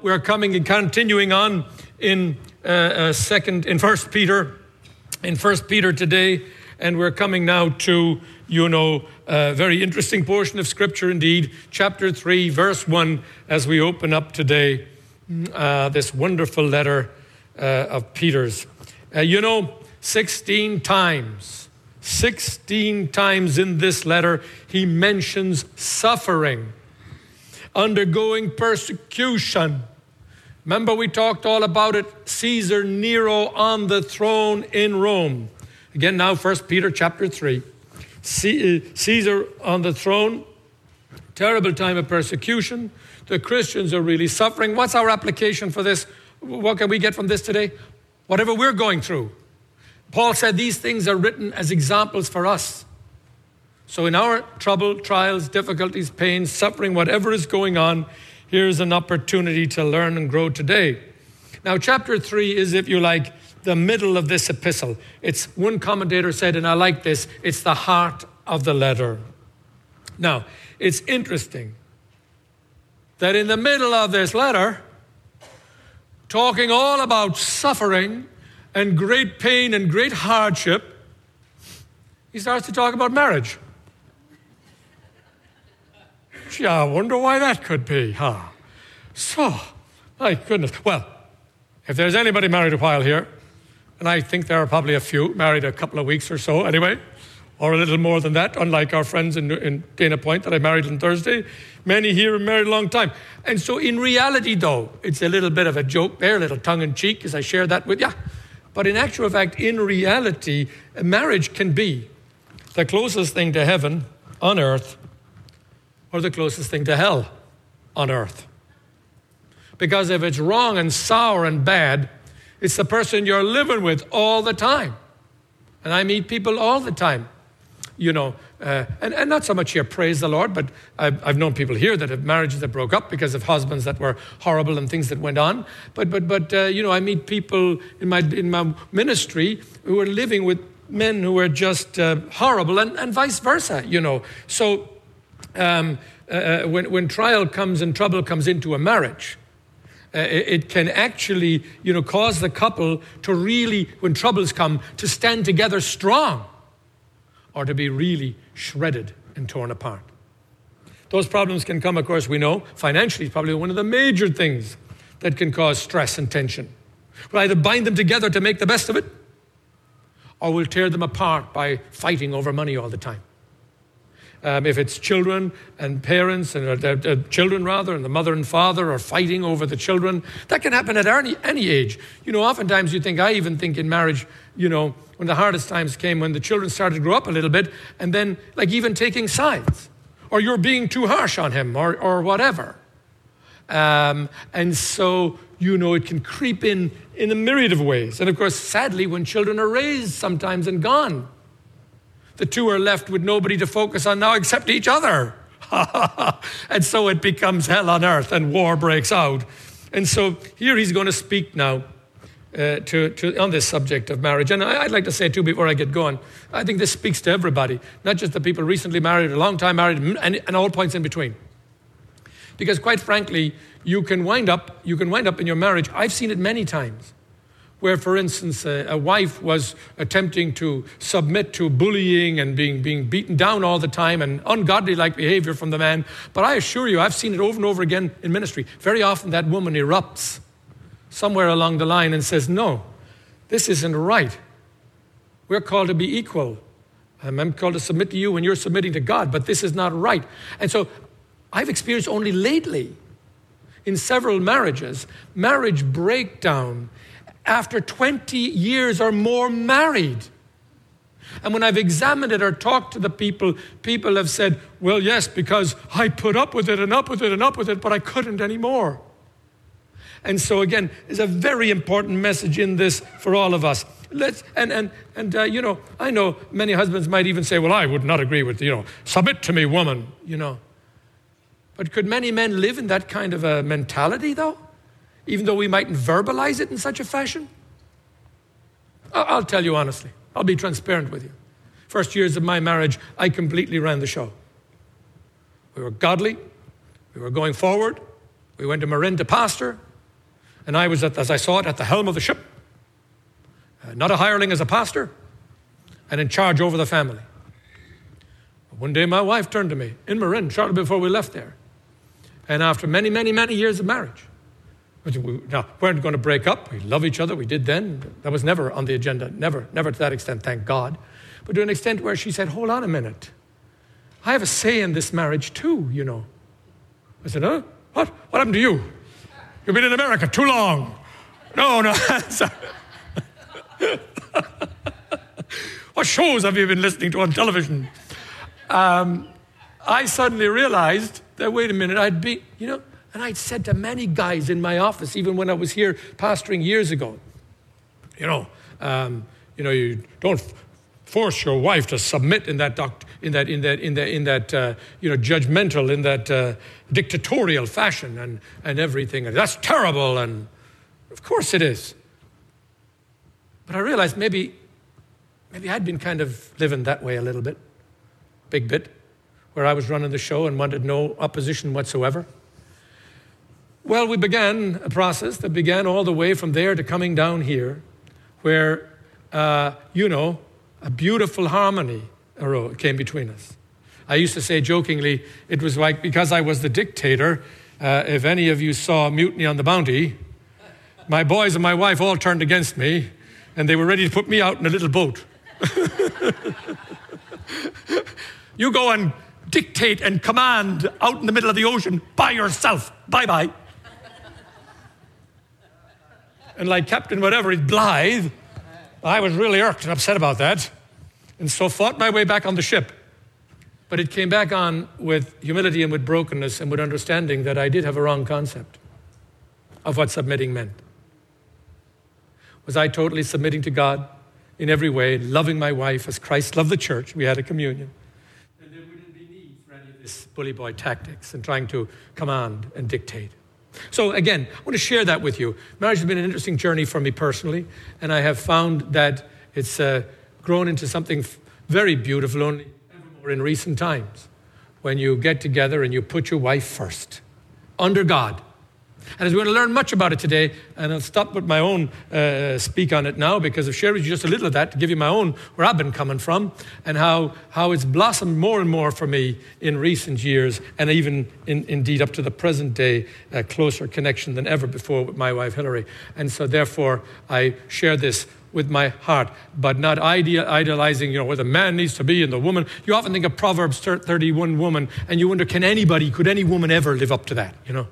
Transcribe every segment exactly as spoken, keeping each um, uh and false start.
we're coming and continuing on in uh, uh, second, in First Peter, in First Peter today, and we're coming now to, you know, a very interesting portion of Scripture indeed, chapter three, verse one, as we open up today, uh, this wonderful letter uh, of Peter's. Uh, you know, sixteen times, sixteen times in this letter, he mentions suffering, undergoing persecution. Remember, we talked all about it. Caesar Nero on the throne in Rome. Again, now, First Peter chapter three. Caesar on the throne, terrible time of persecution. The Christians are really suffering. What's our application for this? What can we get from this today? Whatever we're going through. Paul said these things are written as examples for us. So in our trouble, trials, difficulties, pains, suffering, whatever is going on, here's an opportunity to learn and grow today. Now, chapter three is, if you like, the middle of this epistle. It's, one commentator said, and I like this, it's the heart of the letter. Now, it's interesting that in the middle of this letter, talking all about suffering and great pain and great hardship, he starts to talk about marriage. Gee, I wonder why that could be, huh? So, my goodness. Well, if there's anybody married a while here, and I think there are probably a few, married a couple of weeks or so anyway, or a little more than that, unlike our friends in, in Dana Point that I married on Thursday. Many here are married a long time. And so in reality, though, it's a little bit of a joke there, a little tongue-in-cheek as I share that with you. But in actual fact, in reality, a marriage can be the closest thing to heaven on earth or the closest thing to hell on earth. Because if it's wrong and sour and bad, it's the person you're living with all the time. And I meet people all the time, you know, uh, and, and not so much here, praise the Lord, but I've, I've known people here that have marriages that broke up because of husbands that were horrible and things that went on. But, but, but uh, you know, I meet people in my in my ministry who are living with men who are just uh, horrible and, and vice versa, you know. So um, uh, when, when trial comes and trouble comes into a marriage, Uh, it can actually, you know, cause the couple to really, when troubles come, to stand together strong or to be really shredded and torn apart. Those problems can come, of course, we know, financially, probably one of the major things that can cause stress and tension. We'll either bind them together to make the best of it, or we'll tear them apart by fighting over money all the time. Um, if it's children and parents, and uh, uh, children rather, and the mother and father are fighting over the children, that can happen at any, any age. You know, oftentimes you think, I even think in marriage, you know, when the hardest times came, when the children started to grow up a little bit, and then like even taking sides, or you're being too harsh on him, or, or whatever. Um, and so, you know, it can creep in in a myriad of ways. And of course, sadly, when children are raised sometimes and gone, the two are left with nobody to focus on now except each other. And so it becomes hell on earth and war breaks out. And so here he's going to speak now uh, to, to on this subject of marriage. And I, I'd like to say too, before I get going, I think this speaks to everybody, not just the people recently married, a long time married, and, and all points in between. Because quite frankly, you can wind up, you can wind up in your marriage. I've seen it many times, where, for instance, a, a wife was attempting to submit to bullying and being, being beaten down all the time and ungodly-like behavior from the man. But I assure you, I've seen it over and over again in ministry. Very often that woman erupts somewhere along the line and says, no, this isn't right. We're called to be equal. I'm called to submit to you when you're submitting to God, but this is not right. And so I've experienced only lately in several marriages, marriage breakdown after twenty years or more married. And when I've examined it or talked to the people, people have said, well, yes, because I put up with it and up with it and up with it, but I couldn't anymore. And so again, there's a very important message in this for all of us. Let's and and and uh, you know, I know many husbands might even say, well, I would not agree with, you know, submit to me, woman, you know. But could many men live in that kind of a mentality, though? Even though we mightn't verbalize it in such a fashion? I'll tell you honestly. I'll be transparent with you. First years of my marriage, I completely ran the show. We were godly. We were going forward. We went to Marin to pastor. And I was, at, as I saw it, at the helm of the ship. Uh, not a hireling as a pastor, and in charge over the family. One day my wife turned to me in Marin, shortly before we left there. And after many, many, many years of marriage, we now, weren't going to break up. We love each other. We did then. That was never on the agenda. Never, never to that extent, thank God. But to an extent where she said, hold on a minute. I have a say in this marriage too, you know. I said, huh? What? What happened to you? You've been in America too long. No, no. What shows have you been listening to on television? Um, I suddenly realized that, wait a minute, I'd be, you know, and I'd said to many guys in my office, even when I was here pastoring years ago, you know, um, you know, you don't f- force your wife to submit in that doct- in that in that in that in that uh, you know, judgmental, in that uh, dictatorial fashion, and and everything. And that's terrible, and of course it is. But I realized maybe maybe I'd been kind of living that way a little bit, big bit, where I was running the show and wanted no opposition whatsoever. Well, we began a process that began all the way from there to coming down here, where, uh, you know, a beautiful harmony arose, came between us. I used to say jokingly, it was like, because I was the dictator, uh, if any of you saw Mutiny on the Bounty, my boys and my wife all turned against me, and they were ready to put me out in a little boat. You go and dictate and command out in the middle of the ocean by yourself. Bye-bye. And like Captain whatever, he's Blythe, I was really irked and upset about that. And so fought my way back on the ship. But it came back on with humility and with brokenness and with understanding that I did have a wrong concept of what submitting meant. Was I totally submitting to God in every way, loving my wife as Christ loved the church? We had a communion. And there wouldn't be need for any of this bully boy tactics and trying to command and dictate. So again, I want to share that with you. Marriage has been an interesting journey for me personally, and I have found that it's uh, grown into something f- very beautiful only ever more in recent times, when you get together and you put your wife first, under God. And as we're going to learn much about it today, and I'll stop with my own uh, speak on it now, because I've shared with you just a little of that to give you my own, where I've been coming from, and how, how it's blossomed more and more for me in recent years, and even in, indeed up to the present day, a closer connection than ever before with my wife Hillary. And so therefore, I share this with my heart, but not ideal, idealizing, you know, where the man needs to be and the woman. You often think of Proverbs thirty-one woman, and you wonder, can anybody, could any woman ever live up to that, you know?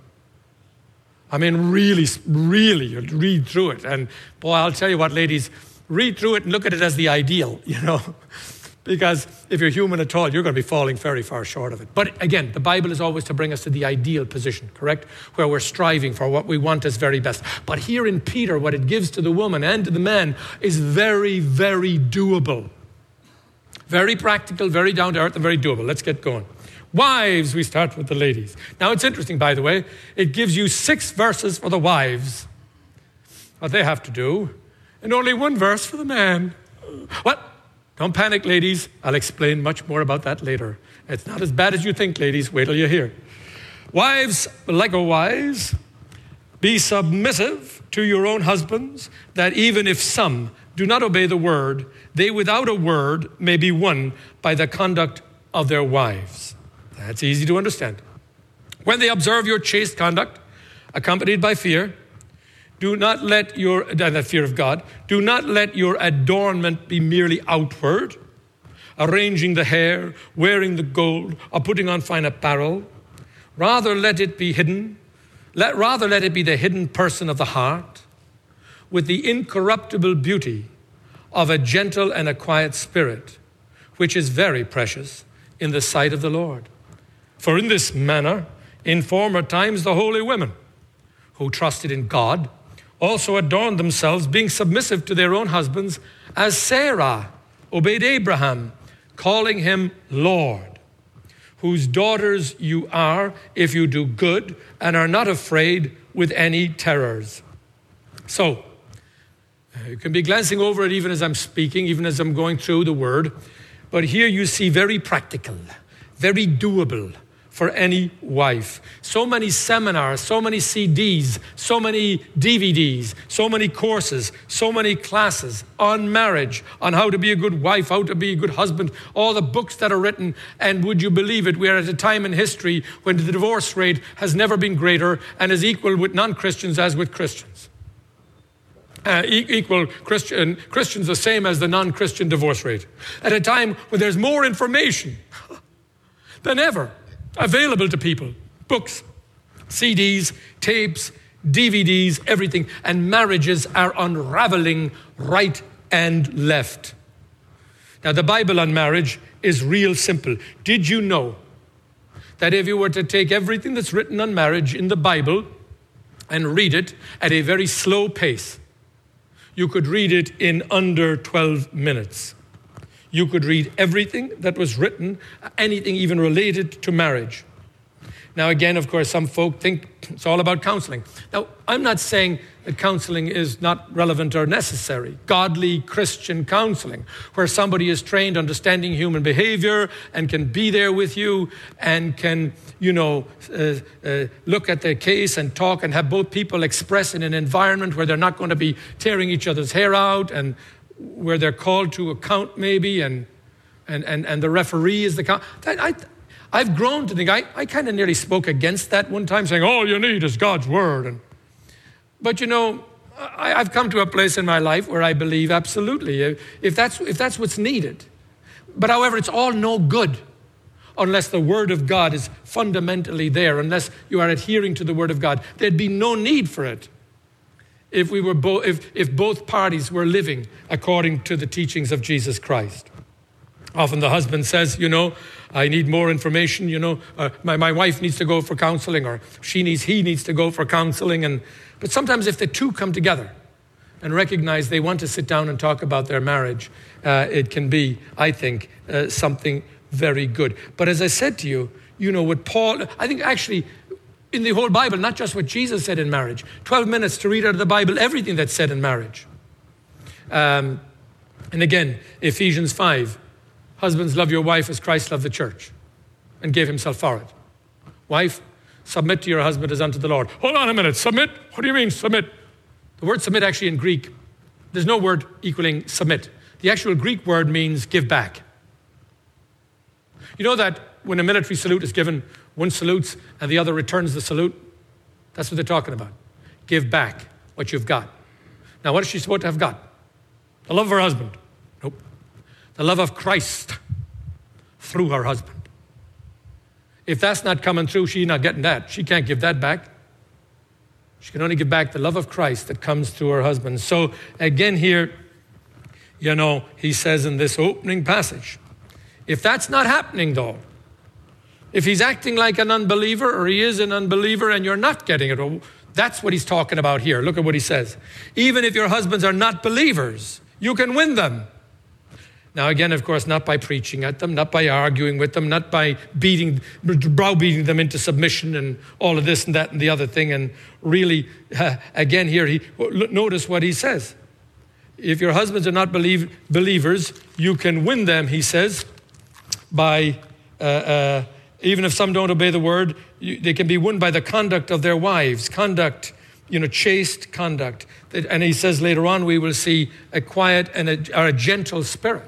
I mean, really, really, you read through it. And boy, I'll tell you what, ladies, read through it and look at it as the ideal, you know. Because if you're human at all, you're going to be falling very far short of it. But again, the Bible is always to bring us to the ideal position, correct? Where we're striving for what we want as very best. But here in Peter, what it gives to the woman and to the man is very, very doable. Very practical, very down to earth, and very doable. Let's get going. Wives, we start with the ladies. Now, it's interesting, by the way, it gives you six verses for the wives, what they have to do, and only one verse for the man. What? Don't panic, ladies. I'll explain much more about that later. It's not as bad as you think, ladies. Wait till you hear. Wives, likewise, be submissive to your own husbands, that even if some do not obey the word, they without a word may be won by the conduct of their wives. That's easy to understand. When they observe your chaste conduct, accompanied by fear, do not let your, and the fear of God, do not let your adornment be merely outward, arranging the hair, wearing the gold, or putting on fine apparel. Rather let it be hidden, let, rather let it be the hidden person of the heart, with the incorruptible beauty of a gentle and a quiet spirit, which is very precious in the sight of the Lord. For in this manner, in former times, the holy women who trusted in God also adorned themselves, being submissive to their own husbands, as Sarah obeyed Abraham, calling him Lord, whose daughters you are if you do good and are not afraid with any terrors. So, you can be glancing over it even as I'm speaking, even as I'm going through the word, but here you see very practical, very doable, for any wife. So many seminars, so many C Ds, so many D V Ds, so many courses, so many classes on marriage, on how to be a good wife, how to be a good husband, all the books that are written. And would you believe it, we are at a time in history when the divorce rate has never been greater and is equal with non-Christians as with Christians. Uh, e- equal Christian, Christians the same as the non-Christian divorce rate. At a time when there's more information than ever available to people. Books, C Ds, tapes, D V Ds, everything. And marriages are unraveling right and left. Now, the Bible on marriage is real simple. Did you know that if you were to take everything that's written on marriage in the Bible and read it at a very slow pace, you could read it in under twelve minutes. You could read everything that was written, anything even related to marriage. Now, again, of course, some folk think it's all about counseling. Now, I'm not saying that counseling is not relevant or necessary. Godly Christian counseling, where somebody is trained understanding human behavior and can be there with you and can, you know, uh, uh, look at the case and talk and have both people express in an environment where they're not going to be tearing each other's hair out and where they're called to account maybe, and and and, and the referee is the count. I, I've grown to think, I, I kind of nearly spoke against that one time, saying all you need is God's word. And But you know, I, I've come to a place in my life where I believe absolutely, if, if, that's, if that's what's needed. But however, it's all no good unless the word of God is fundamentally there, unless you are adhering to the word of God. There'd be no need for it. If we were bo- if, if both parties were living according to the teachings of Jesus Christ. Often the husband says, you know, I need more information, you know, uh, my, my wife needs to go for counseling, or she needs, he needs to go for counseling. And but sometimes if the two come together and recognize they want to sit down and talk about their marriage, uh, it can be, I think, uh, something very good. But as I said to you, you know, what Paul, I think actually, in the whole Bible, not just what Jesus said in marriage. twelve minutes to read out of the Bible, everything that's said in marriage. Um, and again, Ephesians five, husbands, love your wife as Christ loved the church and gave himself for it. Wife, submit to your husband as unto the Lord. Hold on a minute, submit? What do you mean submit? The word submit actually in Greek, there's no word equaling submit. The actual Greek word means give back. You know that when a military salute is given, one salutes and the other returns the salute? That's what they're talking about. Give back what you've got. Now, what is she supposed to have got? The love of her husband. Nope. The love of Christ through her husband. If that's not coming through, she's not getting that. She can't give that back. She can only give back the love of Christ that comes through her husband. So again here, you know, he says in this opening passage, if that's not happening though, if he's acting like an unbeliever or he is an unbeliever and you're not getting it, well, that's what he's talking about here. Look at what he says. Even if your husbands are not believers, you can win them. Now again, of course, not by preaching at them, not by arguing with them, not by beating, browbeating them into submission and all of this and that and the other thing. And really, uh, again here, he notice what he says. If your husbands are not believe, believers, you can win them, he says, by... Uh, uh, Even if some don't obey the word, you, they can be won by the conduct of their wives. Conduct, you know, chaste conduct. And he says later on, we will see a quiet and a, or a gentle spirit.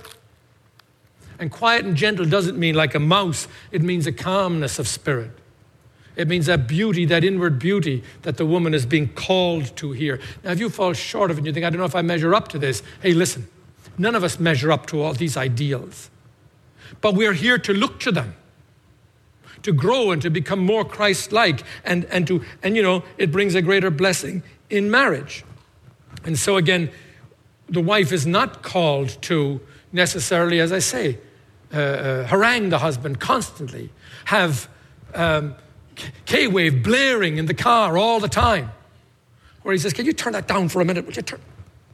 And quiet and gentle doesn't mean like a mouse. It means a calmness of spirit. It means that beauty, that inward beauty that the woman is being called to here. Now, if you fall short of it and you think, I don't know if I measure up to this. Hey, listen, none of us measure up to all these ideals. But we're here to look to them, to grow and to become more Christ-like, and, and to, and you know, it brings a greater blessing in marriage. And so again, the wife is not called to necessarily, as I say, uh, uh, harangue the husband constantly, have um, K-wave blaring in the car all the time, where he says, can you turn that down for a minute? Would you turn?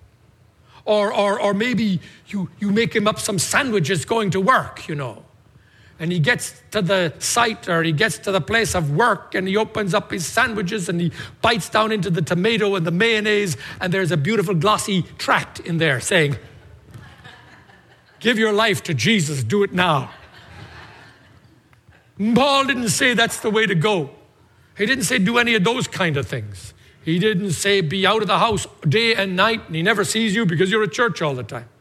Or, or, or maybe you, you make him up some sandwiches going to work, you know. And he gets to the site or he gets to the place of work and he opens up his sandwiches and he bites down into the tomato and the mayonnaise, and there's a beautiful glossy tract in there saying, give your life to Jesus, do it now. Paul didn't say that's the way to go. He didn't say do any of those kind of things. He didn't say be out of the house day and night and he never sees you because you're at church all the time.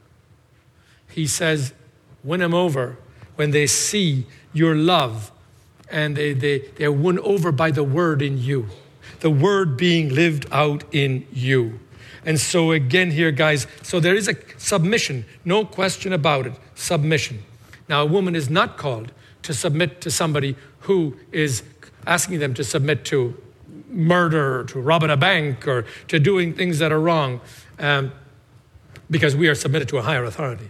He says, win them over when they see your love and they, they, they're won over by the word in you. The word being lived out in you. And so again here, guys, so there is a submission, no question about it, submission. Now, a woman is not called to submit to somebody who is asking them to submit to murder, or to robbing a bank, or to doing things that are wrong, um, because we are submitted to a higher authority.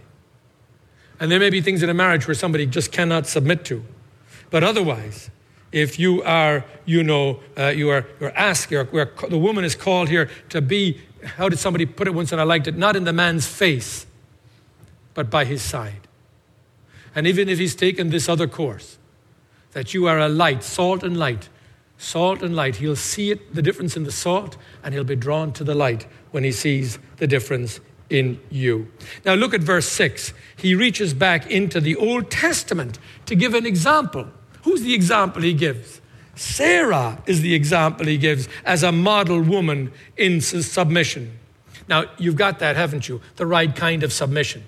And there may be things in a marriage where somebody just cannot submit to. But otherwise, if you are, you know, uh, you are you're asked, you're, you're, the woman is called here to be, how did somebody put it once and I liked it, not in the man's face, but by his side. And even if he's taken this other course, that you are a light, salt and light, salt and light, he'll see it, the difference in the salt, and he'll be drawn to the light when he sees the difference in you. Now look at verse six. He reaches back into the Old Testament to give an example. Who's the example he gives? Sarah is the example he gives as a model woman in submission. Now, you've got that, haven't you? The right kind of submission.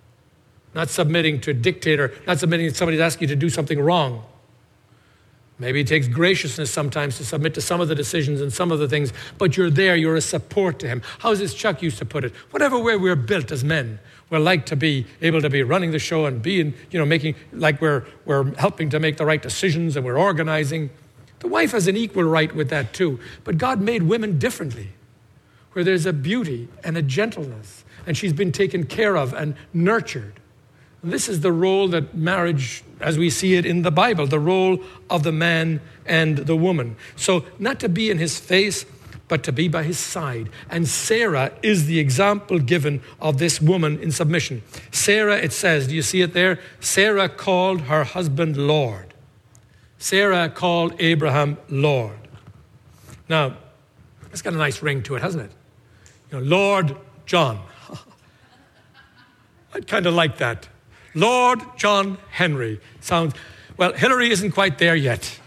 Not submitting to a dictator, not submitting to somebody that's asking you to do something wrong. Maybe it takes graciousness sometimes to submit to some of the decisions and some of the things, but you're there, you're a support to him. How's this Chuck used to put it? Whatever way we're built as men, we're like to be able to be running the show and being, you know, making, like we're, we're helping to make the right decisions and we're organizing. The wife has an equal right with that too, but God made women differently, where there's a beauty and a gentleness, and she's been taken care of and nurtured. And this is the role that marriage, as we see it in the Bible, the role of the man and the woman. So not to be in his face, but to be by his side. And Sarah is the example given of this woman in submission. Sarah, it says, do you see it there? Sarah called her husband Lord. Sarah called Abraham Lord. Now, it's got a nice ring to it, hasn't it? You know, Lord John. I'd kind of like that. Lord John Henry. Sounds, well, Hillary isn't quite there yet.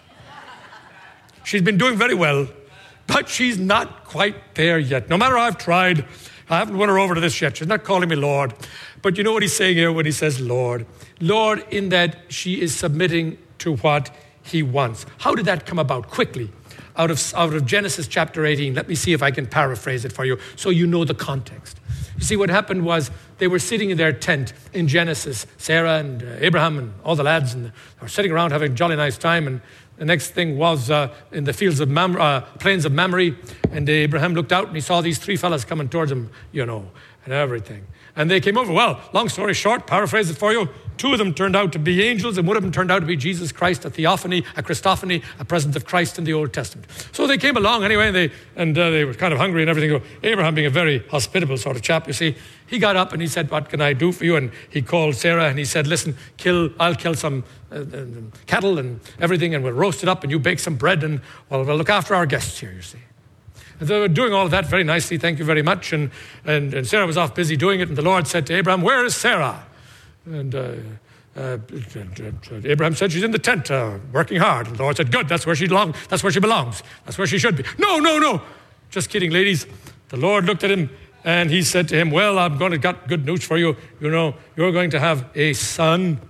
She's been doing very well, but she's not quite there yet. No matter how I've tried, I haven't won her over to this yet. She's not calling me Lord. But you know what he's saying here when he says Lord? Lord, in that she is submitting to what he wants. How did that come about? Quickly, out of, out of Genesis chapter eighteen. Let me see if I can paraphrase it for you so you know the context. You see, what happened was they were sitting in their tent in Genesis, Sarah and uh, Abraham and all the lads, and they were sitting around having a jolly nice time. And the next thing was uh, in the fields of Mam- uh, plains of Mamre, and Abraham looked out and he saw these three fellas coming towards him, you know, and everything. And they came over. Well, long story short, paraphrase it for you. Two of them turned out to be angels, and one of them turned out to be Jesus Christ, a theophany, a Christophany, a presence of Christ in the Old Testament. So they came along anyway, and they and uh, they were kind of hungry and everything. Abraham, being a very hospitable sort of chap, you see, he got up and he said, "What can I do for you?" And he called Sarah and he said, "Listen, kill. I'll kill some uh, uh, cattle and everything, and we'll roast it up, and you bake some bread, and well, we'll look after our guests here. You see." And they were doing all of that very nicely, thank you very much. And, and, and Sarah was off busy doing it. And the Lord said to Abraham, "Where is Sarah?" And uh, uh, Abraham said, "She's in the tent, uh, working hard." And the Lord said, "Good, that's where she belongs. That's where she belongs. That's where she should be." "No, no, no." "Just kidding, ladies." The Lord looked at him and he said to him, "Well, I'm going to got good news for you. You know, you're going to have a son."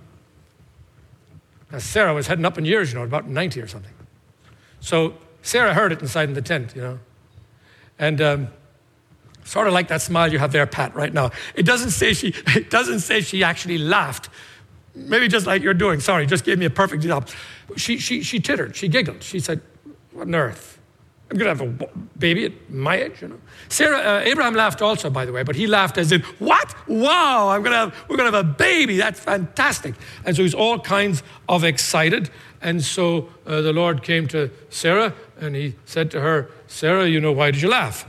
Now, Sarah was heading up in years, you know, about ninety or something. So Sarah heard it inside in the tent, you know. And um, sort of like that smile you have there, Pat, right now. It doesn't say she. It doesn't say she actually laughed. Maybe just like you're doing. Sorry, just gave me a perfect example. She she she tittered. She giggled. She said, "What on earth? I'm going to have a baby at my age, you know." Sarah, uh, Abraham laughed also, by the way, but he laughed as in, "What? Wow! I'm going to have. We're going to have a baby. That's fantastic!" And so he's all kinds of excited. And so uh, the Lord came to Sarah and he said to her, "Sarah, you know, why did you laugh?"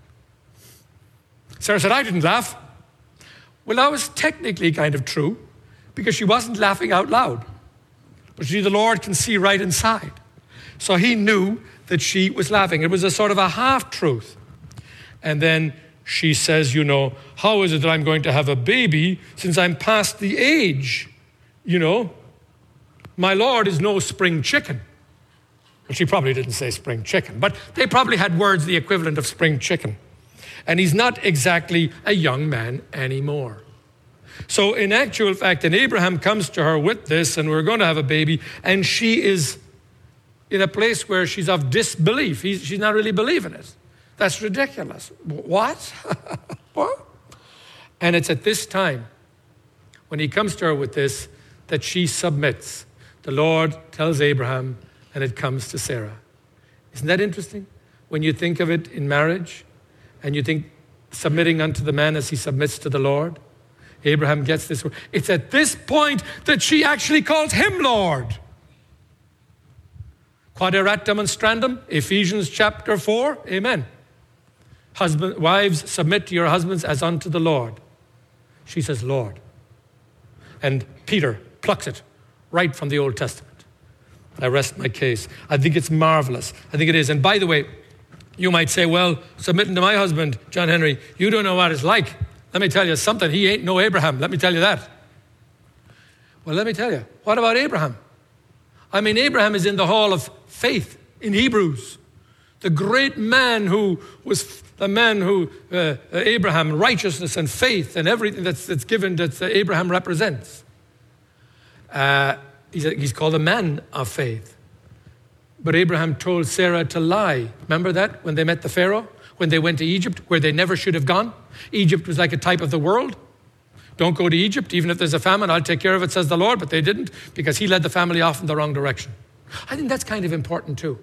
Sarah said, "I didn't laugh." Well, that was technically kind of true because she wasn't laughing out loud. But see, the Lord can see right inside. So he knew that she was laughing. It was a sort of a half-truth. And then she says, "You know, how is it that I'm going to have a baby since I'm past the age, you know, my Lord is no spring chicken. Well, she probably didn't say spring chicken, but they probably had words the equivalent of spring chicken. And he's not exactly a young man anymore. So in actual fact, and Abraham comes to her with this, and we're going to have a baby, and she is in a place where she's of disbelief. He's, she's not really believing it. That's ridiculous. What? What? And it's at this time, when he comes to her with this, that she submits. The Lord tells Abraham, and it comes to Sarah. Isn't that interesting? When you think of it in marriage, and you think submitting unto the man as he submits to the Lord, Abraham gets this word. It's at this point that she actually calls him Lord. Quaderat demonstrandum, Ephesians chapter four, amen. Husband, wives, submit to your husbands as unto the Lord. She says, Lord. And Peter plucks it right from the Old Testament. I rest my case. I think it's marvelous. I think it is. And by the way, you might say, well, submitting to my husband, John Henry, you don't know what it's like. Let me tell you something. He ain't no Abraham. Let me tell you that. Well, let me tell you. What about Abraham? I mean, Abraham is in the hall of faith in Hebrews. The great man who was the man who, uh, Abraham, righteousness and faith and everything that's, that's given that uh, Abraham represents. Uh, he's, a, he's called a man of faith. But Abraham told Sarah to lie. Remember that when they met the Pharaoh? When they went to Egypt, where they never should have gone? Egypt was like a type of the world. Don't go to Egypt, even if there's a famine, I'll take care of it, says the Lord. But they didn't, because he led the family off in the wrong direction. I think that's kind of important too.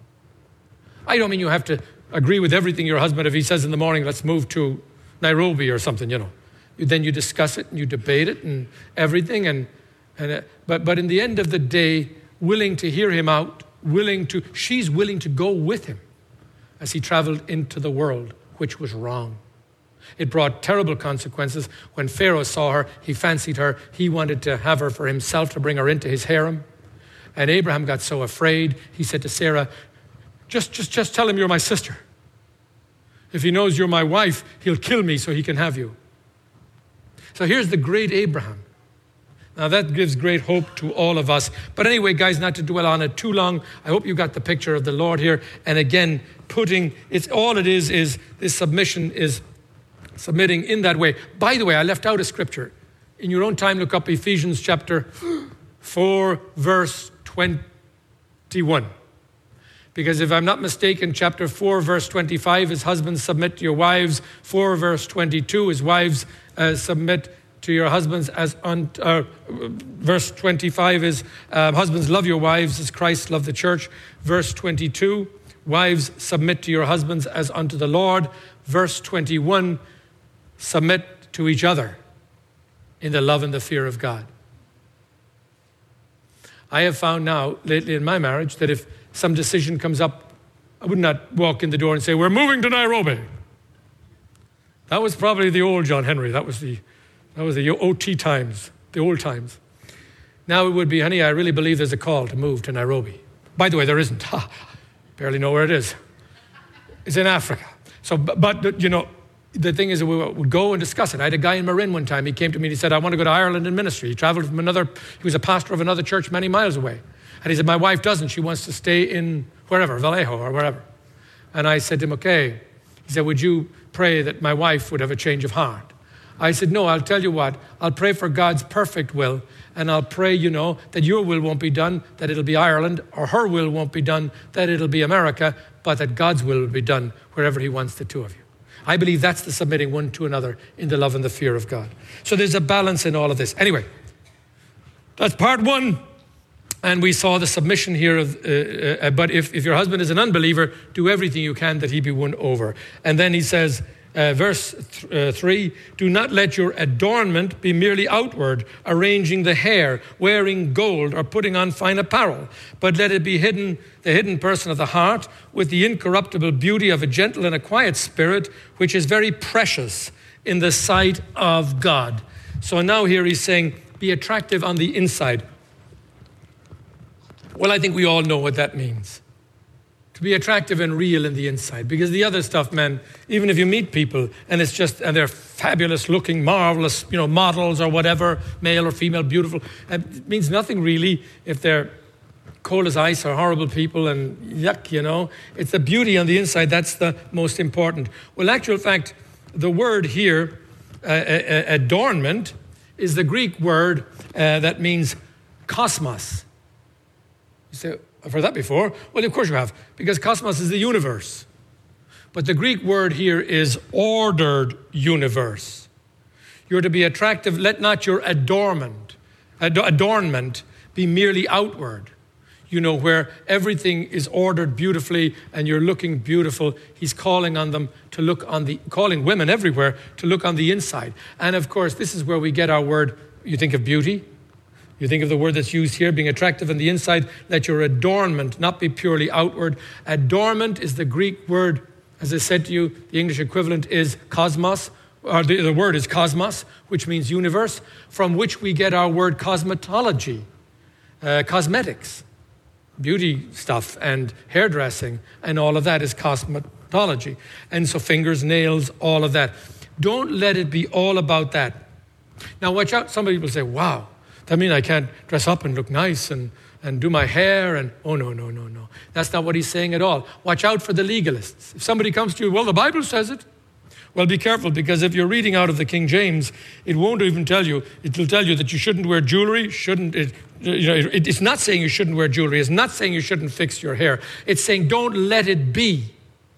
I don't mean you have to agree with everything your husband, if he says in the morning, let's move to Nairobi or something, you know. Then you discuss it and you debate it and everything. And, and uh, but, but in the end of the day, willing to hear him out, willing to, she's willing to go with him as he traveled into the world, which was wrong. It brought terrible consequences. When Pharaoh saw her, he fancied her. He wanted to have her for himself, to bring her into his harem. And Abraham got so afraid, he said to Sarah, just, just, just tell him you're my sister. If he knows you're my wife, he'll kill me so he can have you. So here's the great Abraham. Now that gives great hope to all of us. But anyway, guys, not to dwell on it too long, I hope you got the picture of the Lord here. And again, putting, it's all it is, is this submission is submitting in that way. By the way, I left out a scripture. In your own time, look up Ephesians chapter four, verse twenty-one. Because if I'm not mistaken, chapter four, verse twenty-five is husbands submit to your wives. four, verse twenty-two is wives uh, submit to your husbands as un, uh, verse twenty-five is uh, husbands love your wives as Christ loved the church. Verse twenty-two, wives submit to your husbands as unto the Lord. Verse twenty-one, submit to each other in the love and the fear of God. I have found now lately in my marriage that if some decision comes up, I would not walk in the door and say, we're moving to Nairobi. That was probably the old John Henry. That was the That was the O T times, the old times. Now it would be, honey, I really believe there's a call to move to Nairobi. By the way, there isn't. Ha, barely know where it is. It's in Africa. So, but, you know, the thing is that we would go and discuss it. I had a guy in Marin one time. He came to me and he said, I want to go to Ireland in ministry. He traveled from another, he was a pastor of another church many miles away. And he said, my wife doesn't. She wants to stay in wherever, Vallejo or wherever. And I said to him, okay. He said, would you pray that my wife would have a change of heart? I said, no, I'll tell you what. I'll pray for God's perfect will. And I'll pray, you know, that your will won't be done, that it'll be Ireland, or her will won't be done, that it'll be America, but that God's will will be done wherever he wants the two of you. I believe that's the submitting one to another in the love and the fear of God. So there's a balance in all of this. Anyway, that's part one. And we saw the submission here of, uh, uh, but if, if your husband is an unbeliever, do everything you can that he be won over. And then he says, uh, verse th- uh, three, do not let your adornment be merely outward, arranging the hair, wearing gold, or putting on fine apparel, but let it be hidden, the hidden person of the heart, with the incorruptible beauty of a gentle and a quiet spirit, which is very precious in the sight of God. So now here he's saying, be attractive on the inside. Well, I think we all know what that means. To be attractive and real in the inside. Because the other stuff, man, even if you meet people and it's just, and they're fabulous looking, marvelous, you know, models or whatever, male or female, beautiful, it means nothing really if they're cold as ice or horrible people and yuck, you know. It's the beauty on the inside that's the most important. Well, actual fact, the word here, uh, uh, adornment, is the Greek word uh, that means cosmos. You say, I've heard that before. Well, of course you have, because cosmos is the universe. But the Greek word here is ordered universe. You're to be attractive. Let not your adornment, ad- adornment be merely outward. You know, where everything is ordered beautifully and you're looking beautiful. He's calling on them to look on the, calling women everywhere to look on the inside. And of course, this is where we get our word. You think of beauty. You think of the word that's used here, being attractive on the inside. Let your adornment not be purely outward. Adornment is the Greek word, as I said to you, the English equivalent is cosmos, or the, the word is cosmos, which means universe, from which we get our word cosmetology, uh, cosmetics, beauty stuff and hairdressing, and all of that is cosmetology. And so fingers, nails, all of that. Don't let it be all about that. Now watch out, some people say, wow, that means I can't dress up and look nice and, and do my hair and, oh, no, no, no, no. That's not what he's saying at all. Watch out for the legalists. If somebody comes to you, well, the Bible says it. Well, be careful, because if you're reading out of the King James, it won't even tell you. It'll tell you that you shouldn't wear jewelry, shouldn't, it, you know, it, it's not saying you shouldn't wear jewelry. It's not saying you shouldn't fix your hair. It's saying don't let it be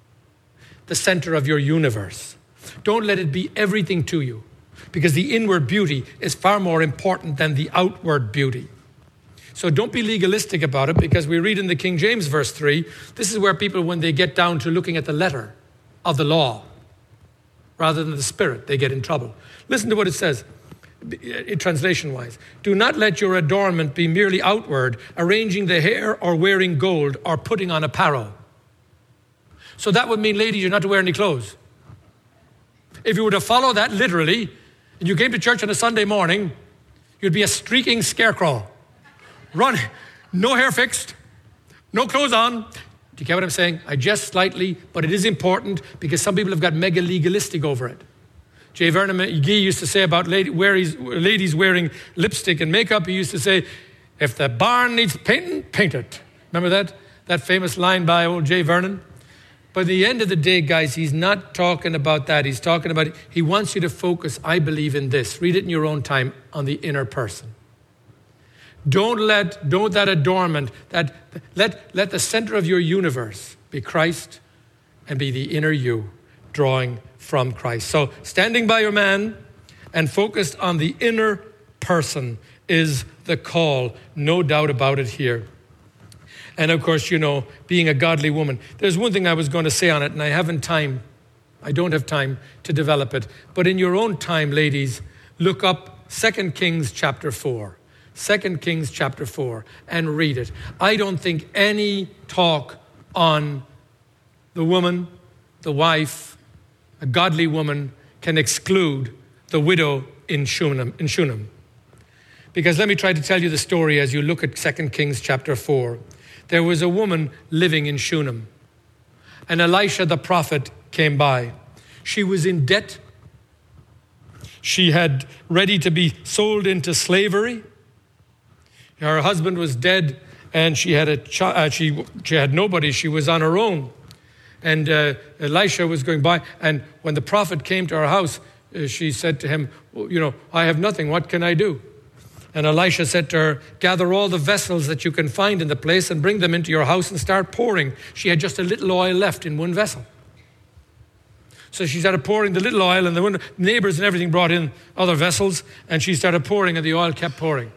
the center of your universe. Don't let it be everything to you. Because the inward beauty is far more important than the outward beauty. So don't be legalistic about it, because we read in the King James verse three, this is where people, when they get down to looking at the letter of the law, rather than the spirit, they get in trouble. Listen to what it says, translation-wise. Do not let your adornment be merely outward, arranging the hair or wearing gold or putting on apparel. So that would mean, ladies, you're not to wear any clothes. If you were to follow that literally, and you came to church on a Sunday morning, you'd be a streaking scarecrow. Run, no hair fixed, no clothes on. Do you get what I'm saying? I jest slightly, but it is important, because some people have got mega legalistic over it. J. Vernon McGee used to say about ladies wearing lipstick and makeup, he used to say, if the barn needs painting, paint it. Remember that? That famous line by old J. Vernon? But at the end of the day, guys, he's not talking about that. He's talking about, he wants you to focus, I believe, in this. Read it in your own time, on the inner person. Don't let, don't that adornment, that let, let the center of your universe be Christ and be the inner you, drawing from Christ. So standing by your man and focused on the inner person is the call, no doubt about it here. And of course, you know, being a godly woman. There's one thing I was going to say on it, and I haven't time. I don't have time to develop it. But in your own time, ladies, look up Second Kings chapter four. Second Kings chapter four, and read it. I don't think any talk on the woman, the wife, a godly woman, can exclude the widow in Shunem. In Shunem. Because let me try to tell you the story as you look at Second Kings chapter four. There was a woman living in Shunem, and Elisha the prophet came by. She was in debt. She had ready to be sold into slavery. Her husband was dead, and she had a ch- uh, she she had nobody. She was on her own, and uh, Elisha was going by. And when the prophet came to her house, uh, she said to him, well, "You know, I have nothing. What can I do?" And Elisha said to her, gather all the vessels that you can find in the place and bring them into your house and start pouring. She had just a little oil left in one vessel. So she started pouring the little oil, and the neighbors and everything brought in other vessels, and she started pouring, and the oil kept pouring.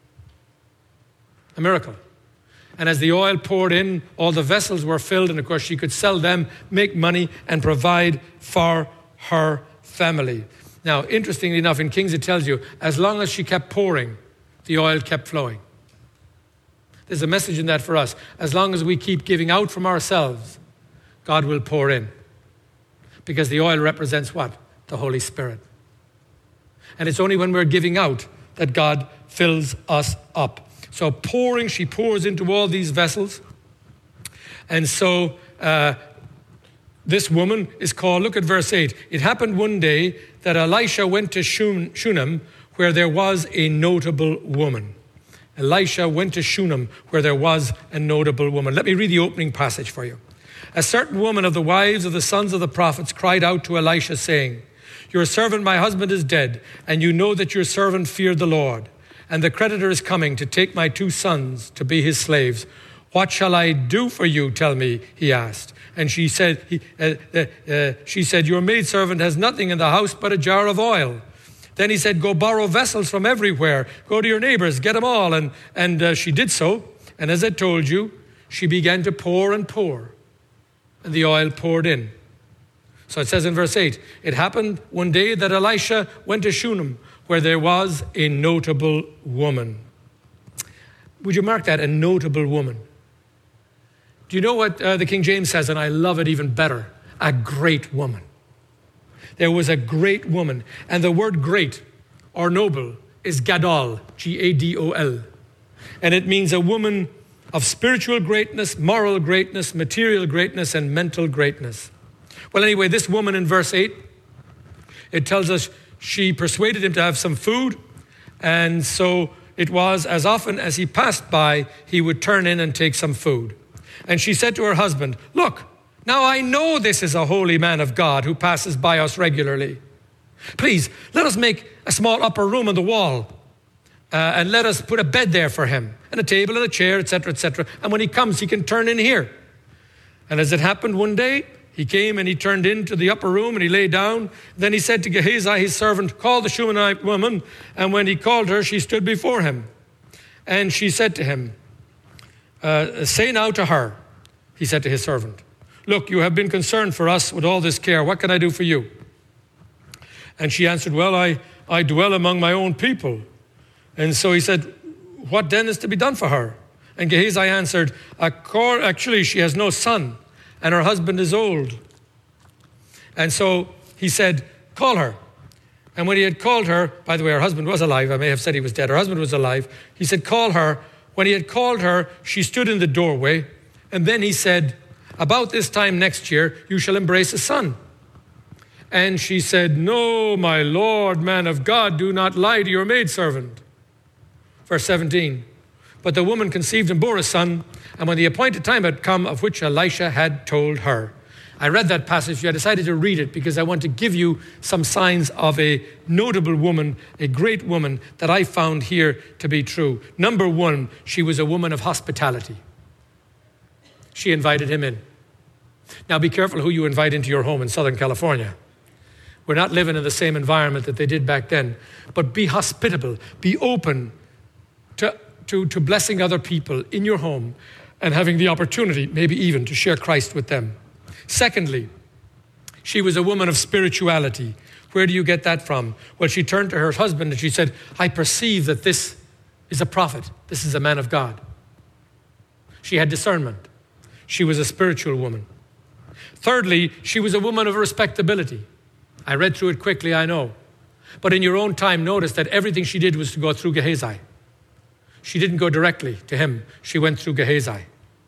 A miracle. And as the oil poured in, all the vessels were filled, and of course she could sell them, make money, and provide for her family. Now, interestingly enough, in Kings it tells you, as long as she kept pouring, the oil kept flowing. There's a message in that for us. As long as we keep giving out from ourselves, God will pour in. Because the oil represents what? The Holy Spirit. And it's only when we're giving out that God fills us up. So pouring, she pours into all these vessels. And so uh, this woman is called, look at verse eight. It happened one day that Elisha went to Shun- Shunem, where there was a notable woman. Elisha went to Shunem, where there was a notable woman. Let me read the opening passage for you. A certain woman of the wives of the sons of the prophets cried out to Elisha, saying, your servant, my husband, is dead, and you know that your servant feared the Lord. And the creditor is coming to take my two sons to be his slaves. What shall I do for you, tell me, he asked. And she said, he, uh, uh, uh, she said, your maidservant has nothing in the house but a jar of oil. Then he said, go borrow vessels from everywhere. Go to your neighbors, get them all. And, and uh, she did so. And as I told you, she began to pour and pour. And the oil poured in. So it says in verse eight, it happened one day that Elisha went to Shunem, where there was a notable woman. Would you mark that, a notable woman? Do you know what uh, the King James says, and I love it even better? A great woman. There was a great woman. And the word great or noble is gadol, G A D O L. And it means a woman of spiritual greatness, moral greatness, material greatness, and mental greatness. Well, anyway, this woman in verse eight, it tells us she persuaded him to have some food. And so it was as often as he passed by, he would turn in and take some food. And she said to her husband, look, now I know this is a holy man of God who passes by us regularly. Please, let us make a small upper room on the wall uh, and let us put a bed there for him and a table and a chair, et cetera, et cetera. And when he comes, he can turn in here. And as it happened one day, he came and he turned into the upper room and he lay down. Then he said to Gehazi, his servant, call the Shunammite woman. And when he called her, she stood before him. And she said to him, uh, say now to her, he said to his servant, look, you have been concerned for us with all this care. What can I do for you? And she answered, well, I, I dwell among my own people. And so he said, what then is to be done for her? And Gehazi answered, actually, she has no son, and her husband is old. And so he said, call her. And when he had called her, by the way, her husband was alive. I may have said he was dead. Her husband was alive. He said, call her. When he had called her, she stood in the doorway. And then he said, about this time next year, you shall embrace a son. And she said, no, my Lord, man of God, do not lie to your maidservant. Verse seventeen, but the woman conceived and bore a son, and when the appointed time had come of which Elisha had told her. I read that passage. I decided to read it because I want to give you some signs of a notable woman, a great woman that I found here to be true. Number one, she was a woman of hospitality. She invited him in. Now be careful who you invite into your home in Southern California. We're not living in the same environment that they did back then, but be hospitable, be open to, to, to blessing other people in your home and having the opportunity, maybe even, to share Christ with them. Secondly, she was a woman of spirituality. Where do you get that from? Well, she turned to her husband and she said, I perceive that this is a prophet. This is a man of God. She had discernment. She was a spiritual woman. Thirdly, she was a woman of respectability. I read through it quickly, I know. But in your own time, notice that everything she did was to go through Gehazi. She didn't go directly to him. She went through Gehazi.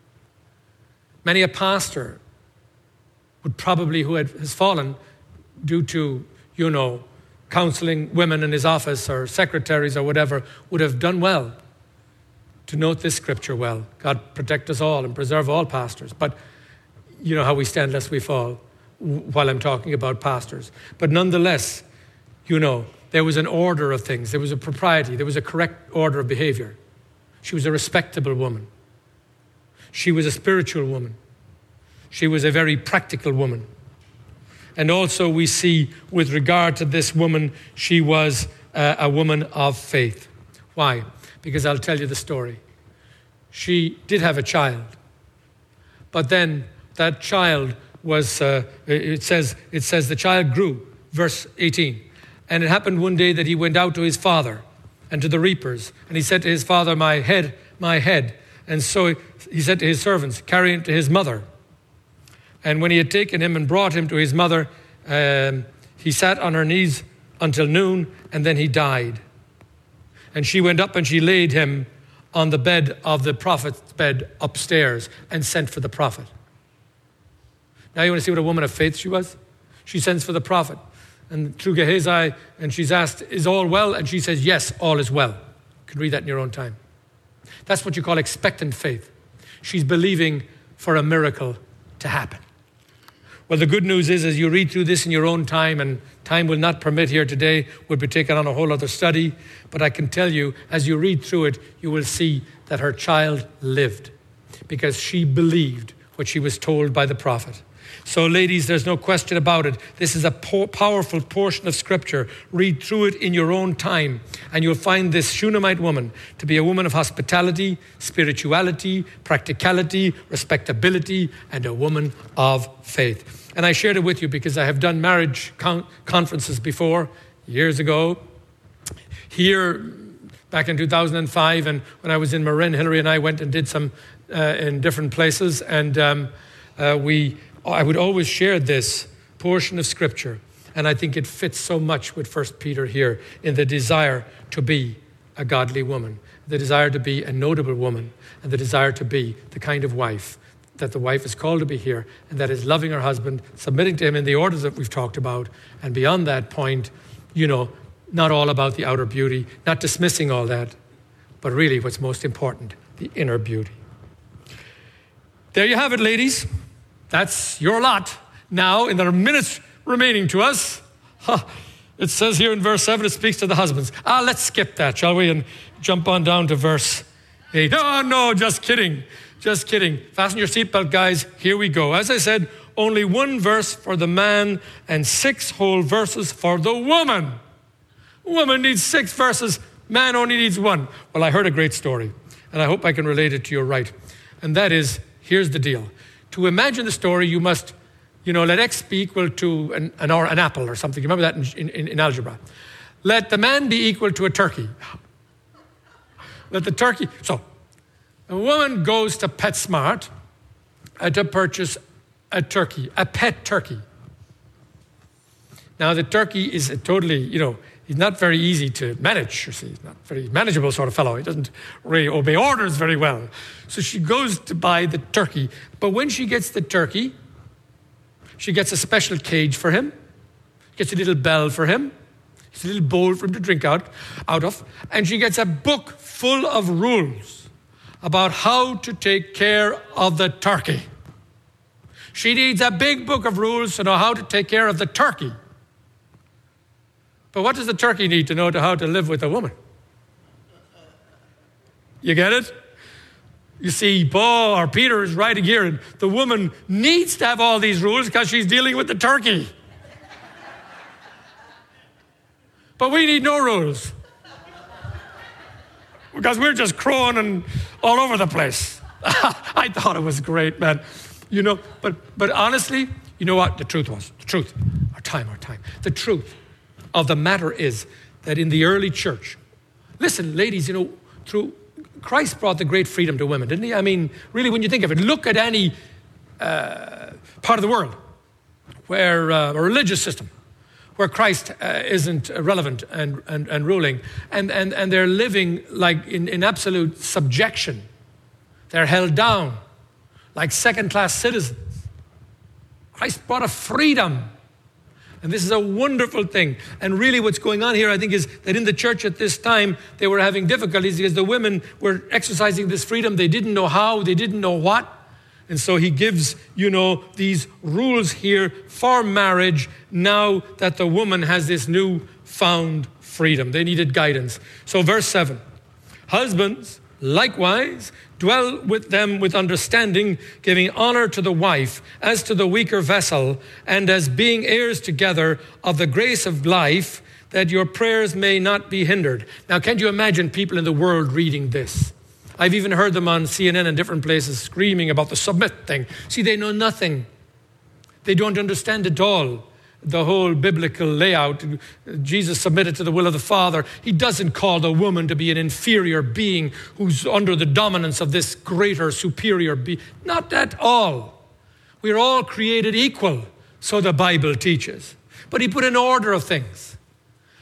Many a pastor would probably, who had, has fallen due to, you know, counseling women in his office or secretaries or whatever, would have done well to note this scripture well. God protect us all and preserve all pastors. But you know how we stand lest we fall while I'm talking about pastors. But nonetheless, you know, there was an order of things. There was a propriety. There was a correct order of behavior. She was a respectable woman. She was a spiritual woman. She was a very practical woman. And also we see with regard to this woman, she was uh, a woman of faith. Why? Because I'll tell you the story. She did have a child. But then that child was, uh, it says, it says the child grew, verse eighteen. And it happened one day that he went out to his father and to the reapers. And he said to his father, my head, my head. And so he said to his servants, carry him to his mother. And when he had taken him and brought him to his mother, um, he sat on her knees until noon, and then he died. And she went up and she laid him on the bed of the prophet's bed upstairs and sent for the prophet. Now you want to see what a woman of faith she was? She sends for the prophet. And through Gehazi, and she's asked, is all well? And she says, yes, all is well. You can read that in your own time. That's what you call expectant faith. She's believing for a miracle to happen. Well, the good news is, as you read through this in your own time, and time will not permit here today, would be taken on a whole other study, but I can tell you, as you read through it, you will see that her child lived because she believed what she was told by the prophet. So ladies, there's no question about it. This is a po- powerful portion of Scripture. Read through it in your own time, and you'll find this Shunammite woman to be a woman of hospitality, spirituality, practicality, respectability, and a woman of faith. And I shared it with you because I have done marriage con- conferences before, years ago. Here, back in two thousand five, and when I was in Marin, Hillary and I went and did some uh, in different places, and um, uh, we... I would always share this portion of Scripture, and I think it fits so much with First Peter here in the desire to be a godly woman, the desire to be a notable woman, and the desire to be the kind of wife that the wife is called to be here, and that is loving her husband, submitting to him in the orders that we've talked about, and beyond that point, you know, not all about the outer beauty, not dismissing all that, but really what's most important, the inner beauty. There you have it, ladies. That's your lot. Now, in the minutes remaining to us, huh, it says here in verse seven, it speaks to the husbands. Ah, let's skip that, shall we? And jump on down to verse eight. No, no, just kidding. Just kidding. Fasten your seatbelt, guys. Here we go. As I said, only one verse for the man and six whole verses for the woman. Woman needs six verses. Man only needs one. Well, I heard a great story, and I hope I can relate it to your right. And that is, here's the deal. To imagine the story, you must, you know, let x be equal to an, an, or an apple or something. You remember that in, in, in algebra. Let the man be equal to a turkey. Let the turkey... So, a woman goes to PetSmart uh, to purchase a turkey, a pet turkey. Now, the turkey is a totally, you know, he's not very easy to manage. You see, he's not a very manageable sort of fellow. He doesn't really obey orders very well. So she goes to buy the turkey. But when she gets the turkey, she gets a special cage for him, gets a little bell for him, gets a little bowl for him to drink out, out of, and she gets a book full of rules about how to take care of the turkey. She needs a big book of rules to know how to take care of the turkey. But what does the turkey need to know to how to live with a woman? You get it? You see, Paul or Peter is writing here, and the woman needs to have all these rules because she's dealing with the turkey. But we need no rules because we're just crowing and all over the place. I thought it was great, man. You know, but but honestly, you know what the truth was? The truth. Our time, our time. The truth of the matter is that in the early church, listen, ladies, you know, through Christ brought the great freedom to women, didn't he? I mean, really, when you think of it, look at any uh, part of the world where uh, a religious system, where Christ uh, isn't relevant and, and, and ruling, and, and, and they're living like in, in absolute subjection. They're held down like second-class citizens. Christ brought a freedom. And this is a wonderful thing. And really what's going on here, I think, is that in the church at this time, they were having difficulties because the women were exercising this freedom. They didn't know how, they didn't know what. And so he gives, you know, these rules here for marriage now that the woman has this new found freedom. They needed guidance. So verse seven, husbands, likewise, dwell with them with understanding, giving honor to the wife as to the weaker vessel, and as being heirs together of the grace of life, that your prayers may not be hindered. Now, can't you imagine people in the world reading this? I've even heard them on C N N and different places screaming about the submit thing. See, they know nothing. They don't understand at all the whole biblical layout. Jesus submitted to the will of the Father. He doesn't call the woman to be an inferior being who's under the dominance of this greater, superior being. Not at all. We're all created equal, so the Bible teaches. But he put an order of things.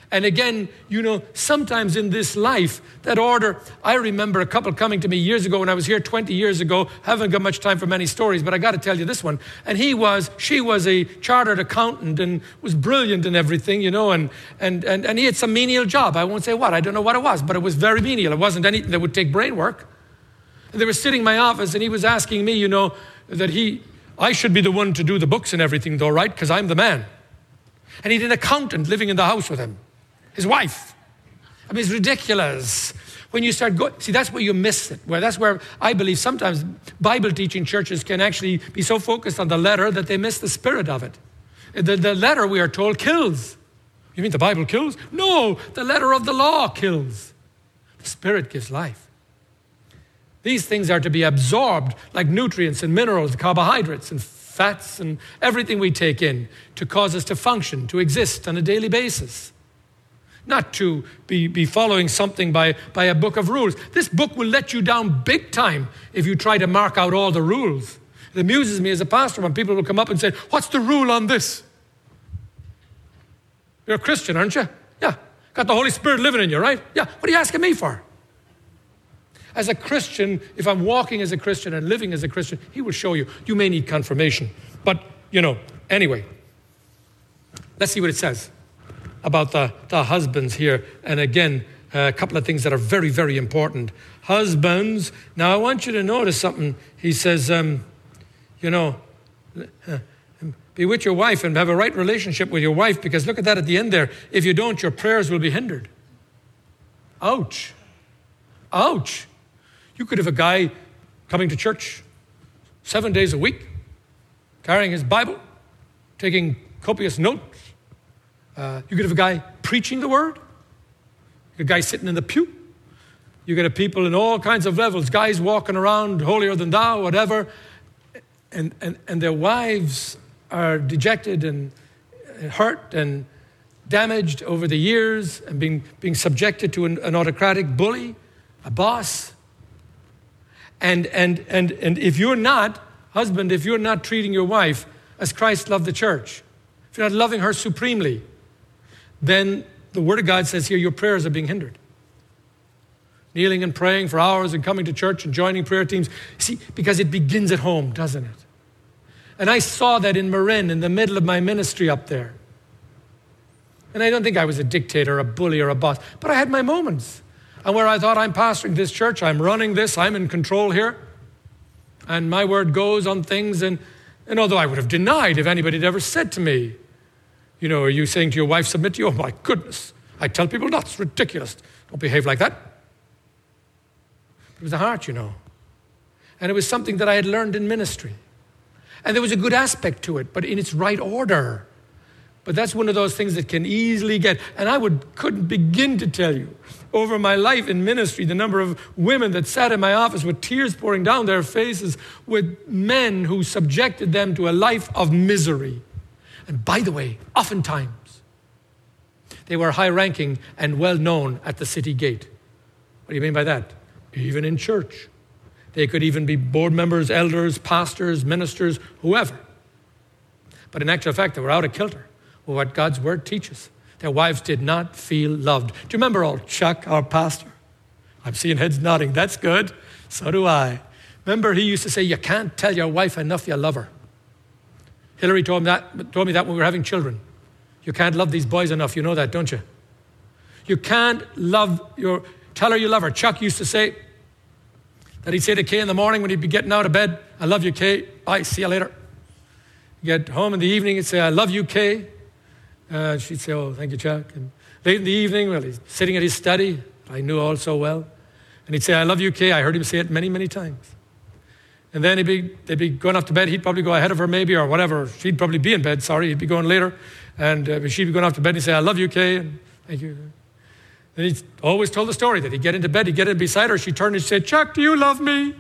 And again, you know, sometimes in this life, that order, I remember a couple coming to me years ago when I was here twenty years ago. Haven't got much time for many stories, but I got to tell you this one. And he was, she was a chartered accountant and was brilliant in everything, you know, and, and, and, and he had some menial job. I won't say what, I don't know what it was, but it was very menial. It wasn't anything that would take brain work. And they were sitting in my office and he was asking me, you know, that he, I should be the one to do the books and everything though, right? Because I'm the man. And he had an accountant living in the house with him. His wife. I mean, it's ridiculous. When you start going, see, that's where you miss it. Where that's where I believe sometimes Bible teaching churches can actually be so focused on the letter that they miss the spirit of it. The, the letter, we are told, kills. You mean the Bible kills? No, the letter of the law kills. The Spirit gives life. These things are to be absorbed like nutrients and minerals, carbohydrates and fats and everything we take in to cause us to function, to exist on a daily basis. Not to be, be following something by, by a book of rules. This book will let you down big time if you try to mark out all the rules. It amuses me as a pastor when people will come up and say, what's the rule on this? You're a Christian, aren't you? Yeah. Got the Holy Spirit living in you, right? Yeah. What are you asking me for? As a Christian, if I'm walking as a Christian and living as a Christian, he will show you. You may need confirmation. But, you know, anyway, let's see what it says about the, the husbands here. And again, uh, a couple of things that are very, very important. Husbands, now I want you to notice something. He says, um, you know, uh, be with your wife and have a right relationship with your wife, because look at that at the end there. If you don't, your prayers will be hindered. Ouch. Ouch. You could have a guy coming to church seven days a week, carrying his Bible, taking copious notes. Uh, you could have a guy preaching the word. A guy sitting in the pew. You get a people in all kinds of levels, guys walking around holier than thou, whatever, and, and, and their wives are dejected and hurt and damaged over the years and being, being subjected to an, an autocratic bully, a boss. And, and, and, and if you're not, husband, if you're not treating your wife as Christ loved the church, if you're not loving her supremely, then the Word of God says here your prayers are being hindered. Kneeling and praying for hours and coming to church and joining prayer teams. See, because it begins at home, doesn't it? And I saw that in Marin in the middle of my ministry up there. And I don't think I was a dictator, a bully, or a boss, but I had my moments. And where I thought, I'm pastoring this church, I'm running this, I'm in control here. And my word goes on things. And, and although I would have denied if anybody had ever said to me, you know, are you saying to your wife, submit to you? Oh my goodness. I tell people not, it's ridiculous. Don't behave like that. It was the heart, you know. And it was something that I had learned in ministry. And there was a good aspect to it, but in its right order. But that's one of those things that can easily get, and I would couldn't begin to tell you, over my life in ministry, the number of women that sat in my office with tears pouring down their faces with men who subjected them to a life of misery. And by the way, oftentimes, they were high-ranking and well-known at the city gate. What do you mean by that? Even in church. They could even be board members, elders, pastors, ministers, whoever. But in actual fact, they were out of kilter with what God's word teaches. Their wives did not feel loved. Do you remember old Chuck, our pastor? I'm seeing heads nodding. That's good. So do I. Remember, he used to say, you can't tell your wife enough you love her. Hillary told me that, told me that when we were having children. You can't love these boys enough. You know that, don't you? You can't love your... Tell her you love her. Chuck used to say that he'd say to Kay in the morning when he'd be getting out of bed, I love you, Kay. Bye, see you later. Get home in the evening, he'd say, I love you, Kay. Uh, she'd say, oh, thank you, Chuck. And late in the evening, well, he's sitting at his study, I knew all so well. And he'd say, I love you, Kay. I heard him say it many, many times. And then he'd be, they'd be going off to bed. He'd probably go ahead of her maybe or whatever. She'd probably be in bed, sorry. He'd be going later. And uh, she'd be going off to bed and he'd say, I love you, Kay. And thank you. And he always told the story that he'd get into bed, he'd get in beside her, she'd turn and she'd say, Chuck, do you love me?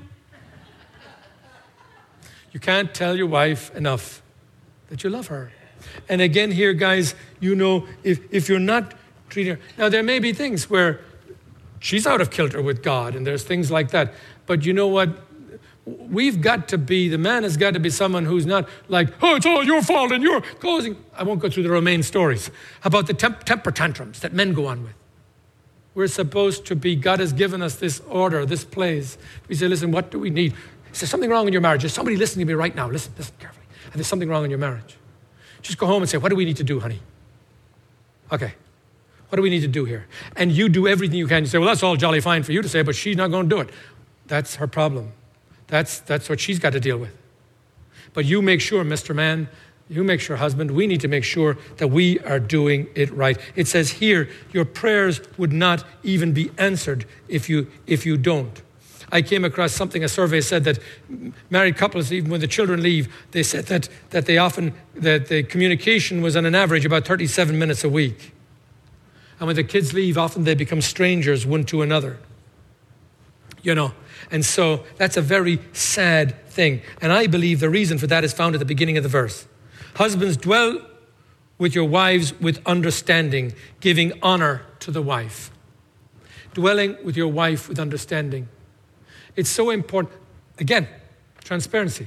You can't tell your wife enough that you love her. And again here, guys, you know, if, if you're not treating her... Now, there may be things where she's out of kilter with God, and there's things like that. But you know what? we've got to be, the man has got to be someone who's not like, oh, it's all your fault and you're causing. I won't go through the Romaine stories about the temp- temper tantrums that men go on with. We're supposed to be, God has given us this order, this place. We say, listen, what do we need? Is there something wrong in your marriage? Is somebody listening to me right now? Listen, listen carefully. And there's something wrong in your marriage. Just go home and say, what do we need to do, honey? Okay. What do we need to do here? And you do everything you can. You say, well, that's all jolly fine for you to say, but she's not going to do it. That's her problem. That's, that's what she's got to deal with. But you make sure, Mister Man, you make sure, husband, we need to make sure that we are doing it right. It says here, your prayers would not even be answered if you if you don't. I came across something, a survey said that married couples, even when the children leave, they said that, that they often, that the communication was on an average about thirty-seven minutes a week. And when the kids leave, often they become strangers one to another. You know, and so that's a very sad thing. And I believe the reason for that is found at the beginning of the verse. Husbands, dwell with your wives with understanding, giving honor to the wife. Dwelling with your wife with understanding. It's so important. Again, transparency.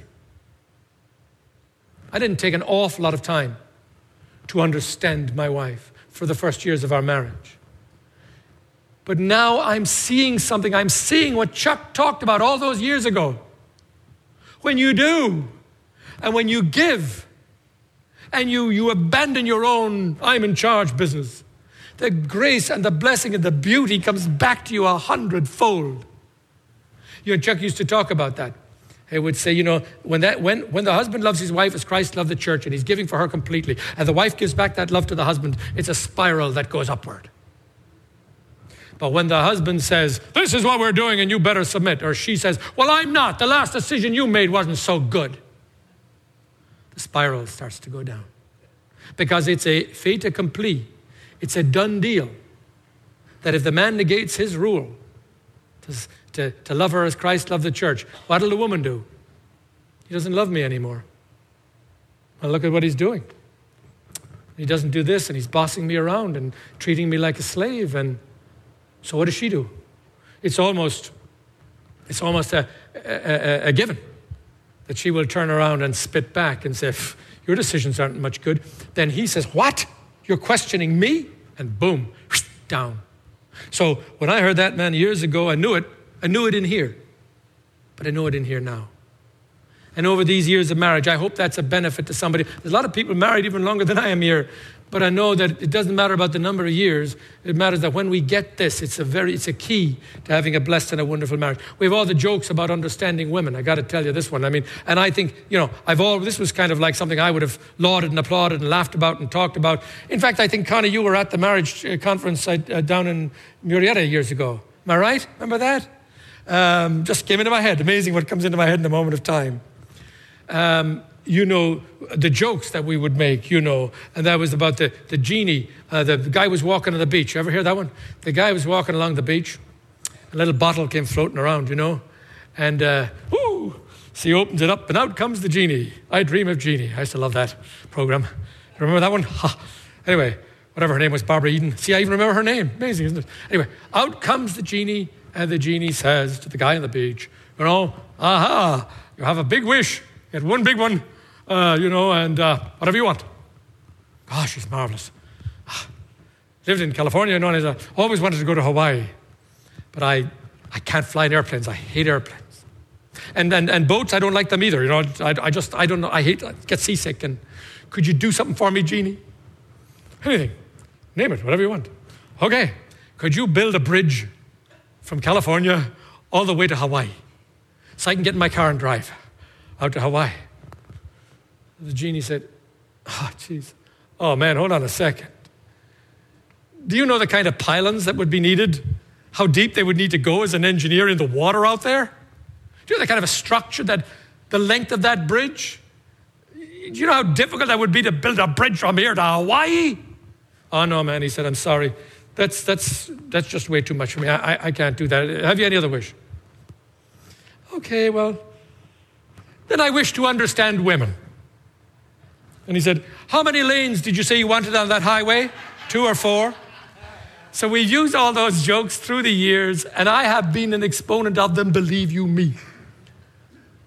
I didn't take an awful lot of time to understand my wife for the first years of our marriage. But now I'm seeing something. I'm seeing what Chuck talked about all those years ago. When you do, and when you give, and you, you abandon your own I'm in charge business, the grace and the blessing and the beauty comes back to you a hundredfold. You know, Chuck used to talk about that. He would say, you know, when that when when the husband loves his wife as Christ loved the church, and he's giving for her completely, and the wife gives back that love to the husband, it's a spiral that goes upward. But when the husband says, this is what we're doing and you better submit, or she says, well, I'm not, the last decision you made wasn't so good, the spiral starts to go down. Because it's a fait accompli. It's a done deal. That if the man negates his rule to, to, to love her as Christ loved the church, what'll the woman do? He doesn't love me anymore. Well, look at what he's doing. He doesn't do this, and he's bossing me around and treating me like a slave. And so what does she do? It's almost, it's almost a, a, a given that she will turn around and spit back and say, your decisions aren't much good. Then he says, what? You're questioning me? And boom, down. So when I heard that, man, years ago, I knew it. I knew it in here. But I know it in here now. And over these years of marriage, I hope that's a benefit to somebody. There's a lot of people married even longer than I am here. But I know that it doesn't matter about the number of years. It matters that when we get this, it's a very, it's a key to having a blessed and a wonderful marriage. We have all the jokes about understanding women. I got to tell you this one. I mean, and I think, you know, I've all, this was kind of like something I would have lauded and applauded and laughed about and talked about. In fact, I think, Connie, you were at the marriage conference uh, down in Murrieta years ago. Am I right? Remember that? Um, just came into my head. Amazing what comes into my head in a moment of time. Um, you know, the jokes that we would make, you know, and that was about the, the genie. Uh, the guy was walking on the beach. You ever hear that one? The guy was walking along the beach. A little bottle came floating around, you know, and, uh, whoo, so he opens it up, and out comes the genie. I Dream of Jeannie. I used to love that program. Remember that one? Ha. Anyway, whatever her name was, Barbara Eden. See, I even remember her name. Amazing, isn't it? Anyway, out comes the genie, and the genie says to the guy on the beach, you know, aha, you have a big wish. You had one big one, uh, you know, and uh, whatever you want. Gosh, she's marvelous. Lived in California, you know, and I always wanted to go to Hawaii. But I, I can't fly in airplanes. I hate airplanes. And, and and boats, I don't like them either. You know, I, I just, I don't know, I hate, I get seasick. And could you do something for me, Jeannie? Anything. Name it, whatever you want. Okay. Could you build a bridge from California all the way to Hawaii so I can get in my car and drive out to Hawaii? The genie said, oh, jeez. Oh, man, hold on a second. Do you know the kind of pylons that would be needed? How deep they would need to go as an engineer in the water out there? Do you know the kind of a structure that, the length of that bridge? Do you know how difficult that would be to build a bridge from here to Hawaii? Oh, no, man, he said, I'm sorry. That's that's that's just way too much for me. I, I, I can't do that. Have you any other wish? Okay, well, then I wish to understand women. And he said, how many lanes did you say you wanted on that highway? Two or four? So we used all those jokes through the years, and I have been an exponent of them, believe you me.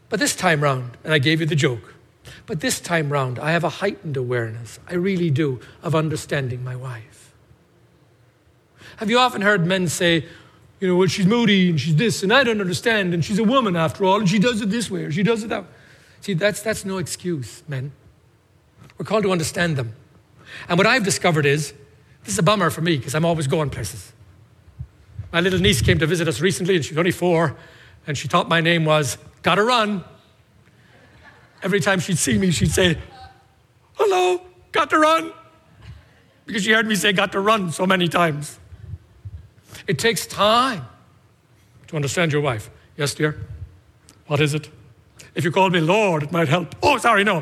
But this time round, and I gave you the joke, but this time round, I have a heightened awareness, I really do, of understanding my wife. Have you often heard men say, you know, well, she's moody and she's this and I don't understand and she's a woman after all and she does it this way or she does it that way. See, that's, that's no excuse, men. We're called to understand them. And what I've discovered is, this is a bummer for me because I'm always going places. My little niece came to visit us recently and she was only four and she thought my name was Gotta Run. Every time she'd see me, she'd say, hello, got to run. Because she heard me say got to run so many times. It takes time to understand your wife. Yes, dear? What is it? If you call me Lord, it might help. Oh, sorry, no.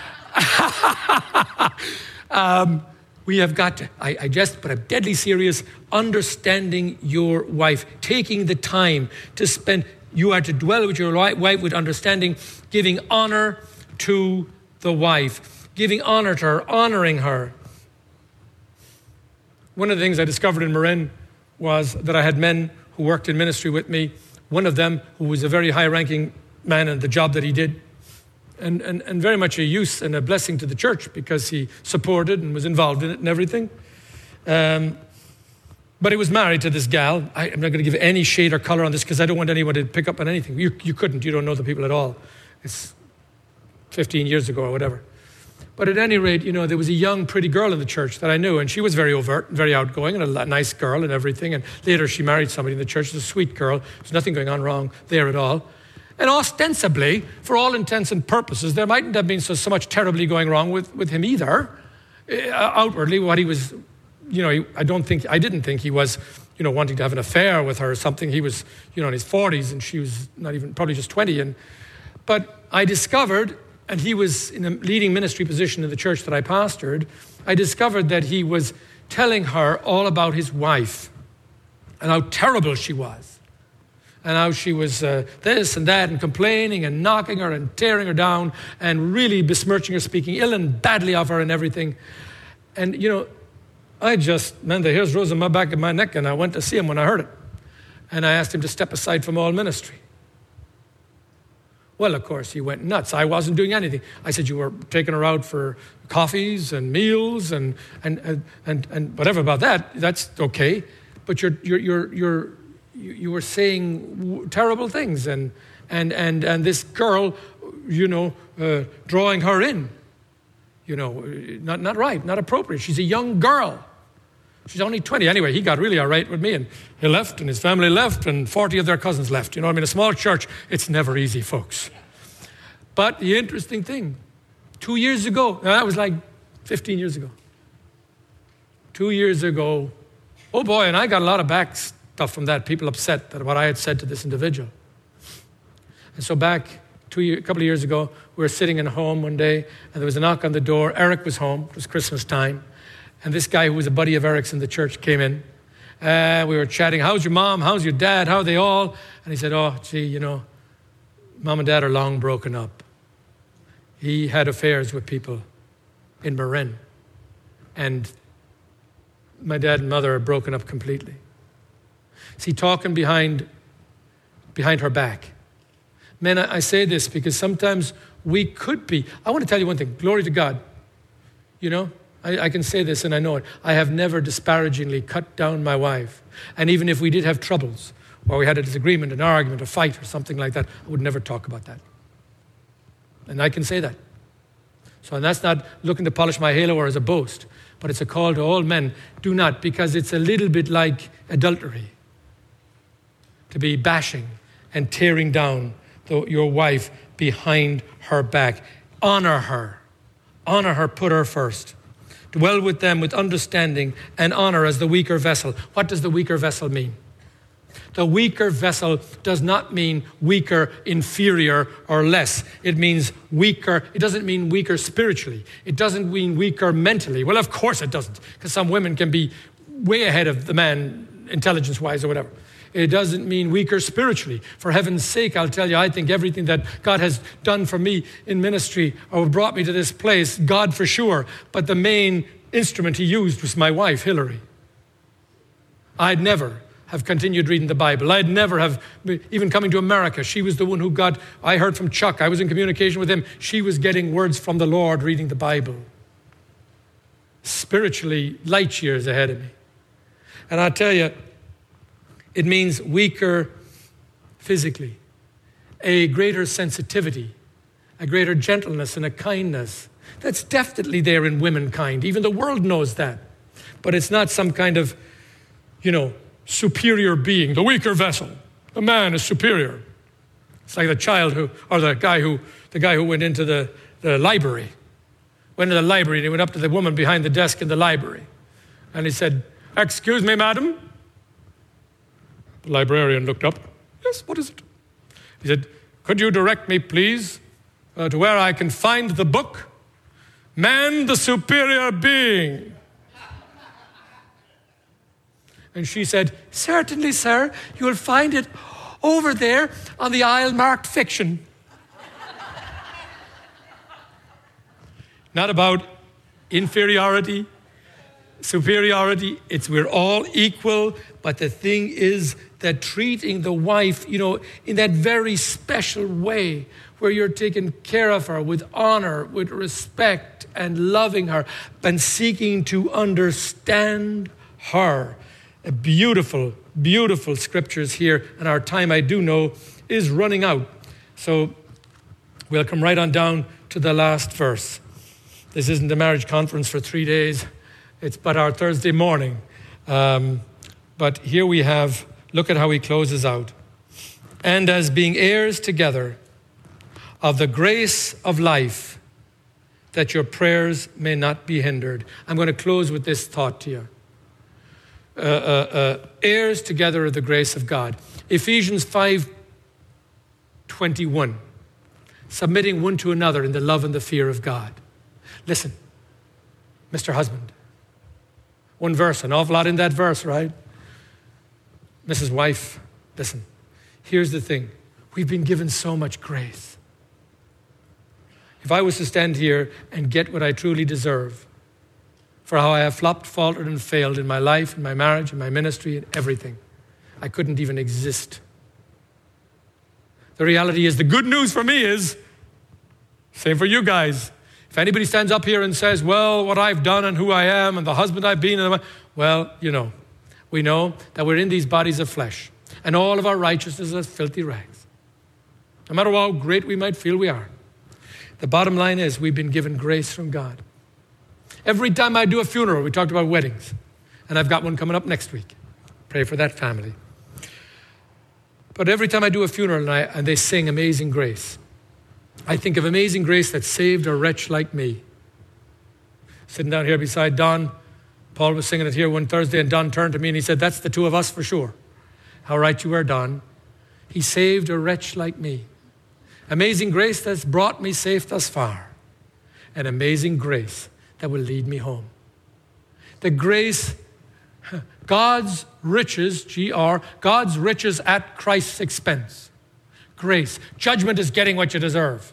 um, we have got to, I, I just, but I'm deadly serious, understanding your wife, taking the time to spend, you are to dwell with your wife with understanding, giving honor to the wife, giving honor to her, honoring her. One of the things I discovered in Marin was that I had men who worked in ministry with me, one of them who was a very high-ranking man in the job that he did, and, and, and very much a use and a blessing to the church because he supported and was involved in it and everything. Um, but he was married to this gal. I, I'm not going to give any shade or color on this because I don't want anyone to pick up on anything. You, you couldn't. You don't know the people at all. It's fifteen years ago or whatever. But at any rate, you know, there was a young, pretty girl in the church that I knew, and she was very overt and very outgoing and a nice girl and everything. And later she married somebody in the church. She's a sweet girl. There's nothing going on wrong there at all. And ostensibly, for all intents and purposes, there mightn't have been so, so much terribly going wrong with, with him either. Uh, outwardly, what he was, you know, he, I don't think, I didn't think he was, you know, wanting to have an affair with her or something. He was, you know, in his forties and she was not even, probably just twenty. And But I discovered, and he was in a leading ministry position in the church that I pastored, I discovered that he was telling her all about his wife and how terrible she was. And how she was uh, this and that and complaining and knocking her and tearing her down and really besmirching her, speaking ill and badly of her and everything. And, you know, I just, man, the hairs rose on my back of my neck and I went to see him when I heard it. And I asked him to step aside from all ministry. Well, of course, he went nuts. I wasn't doing anything. I said, you were taking her out for coffees and meals and and and and, and whatever about that. That's okay. But you're you're you're you're You, you were saying w- terrible things, and and and and this girl, you know, uh, drawing her in, you know, not not right, not appropriate. She's a young girl. She's only twenty. Anyway, he got really all right with me, and he left, and his family left, and forty of their cousins left. You know, I mean, a small church, it's never easy, folks. But the interesting thing, two years ago, that was like fifteen years ago. Two years ago, oh boy, and I got a lot of back stuff from that, people upset that what I had said to this individual. And so back two year, a couple of years ago, we were sitting in a home one day, and there was a knock on the door. Eric was home. It was Christmas time. And this guy who was a buddy of Eric's in the church came in. Uh, we were chatting, how's your mom? How's your dad? How are they all? And he said, oh, gee, you know, mom and dad are long broken up. He had affairs with people in Marin. And my dad and mother are broken up completely. See, talking behind, behind her back. Men, I, I say this because sometimes we could be. I want to tell you one thing. Glory to God. You know, I, I can say this and I know it. I have never disparagingly cut down my wife. And even if we did have troubles, or we had a disagreement, an argument, a fight, or something like that, I would never talk about that. And I can say that. So and that's not looking to polish my halo or as a boast, but it's a call to all men. Do not, because it's a little bit like adultery. To be bashing and tearing down the, your wife behind her back. Honor her. Honor her, put her first. Dwell with them with understanding and honor as the weaker vessel. What does the weaker vessel mean? The weaker vessel does not mean weaker, inferior, or less. It means weaker. It doesn't mean weaker spiritually. It doesn't mean weaker mentally. Well, of course it doesn't, because some women can be way ahead of the man intelligence-wise or whatever. It doesn't mean weaker spiritually. For heaven's sake, I'll tell you, I think everything that God has done for me in ministry or brought me to this place, God for sure. But the main instrument he used was my wife, Hillary. I'd never, have continued reading the Bible. I'd never have, even coming to America, she was the one who got, I heard from Chuck, I was in communication with him. She was getting words from the Lord reading the Bible. Spiritually, light years ahead of me. And I tell you, it means weaker physically, a greater sensitivity, a greater gentleness and a kindness. That's definitely there in womankind. Even the world knows that. But it's not some kind of, you know, superior being, the weaker vessel. The man is superior. It's like the child who, or the guy who, the guy who went into the, the library. Went to the library and he went up to the woman behind the desk in the library. And he said, "Excuse me, madam." The librarian looked up. "Yes, what is it?" He said, "Could you direct me, please, uh, to where I can find the book, Man the Superior Being?" And she said, "Certainly, sir. You'll find it over there on the aisle marked fiction." Not about inferiority, superiority. It's we're all equal. But the thing is that treating the wife, you know, in that very special way where you're taking care of her with honor, with respect, and loving her, and seeking to understand her. A beautiful, beautiful scriptures here, and our time, I do know, is running out. So we'll come right on down to the last verse. This isn't a marriage conference for three days. It's but our Thursday morning. Um, but here we have, look at how he closes out. "And as being heirs together of the grace of life, that your prayers may not be hindered." I'm going to close with this thought to you. Uh, uh, uh, heirs together of the grace of God. Ephesians five twenty-one. Submitting one to another in the love and the fear of God. Listen, Mister Husband. One verse, an awful lot in that verse, right? Missus Wife, listen. Here's the thing. We've been given so much grace. If I was to stand here and get what I truly deserve for how I have flopped, faltered, and failed in my life, in my marriage, in my ministry, and everything, I couldn't even exist. The reality is, the good news for me is, same for you guys. If anybody stands up here and says, well, what I've done and who I am and the husband I've been, and well, you know, we know that we're in these bodies of flesh and all of our righteousness is filthy rags. No matter how great we might feel we are. The bottom line is we've been given grace from God. Every time I do a funeral, we talked about weddings, and I've got one coming up next week. Pray for that family. But every time I do a funeral and, I, and they sing Amazing Grace, I think of Amazing Grace that saved a wretch like me. Sitting down here beside Don, Paul was singing it here one Thursday, and Don turned to me and he said, that's the two of us for sure. How right you were, Don. He saved a wretch like me. Amazing grace that's brought me safe thus far. And amazing grace that will lead me home. The grace, God's riches, G R, God's riches at Christ's expense. Grace. Judgment is getting what you deserve.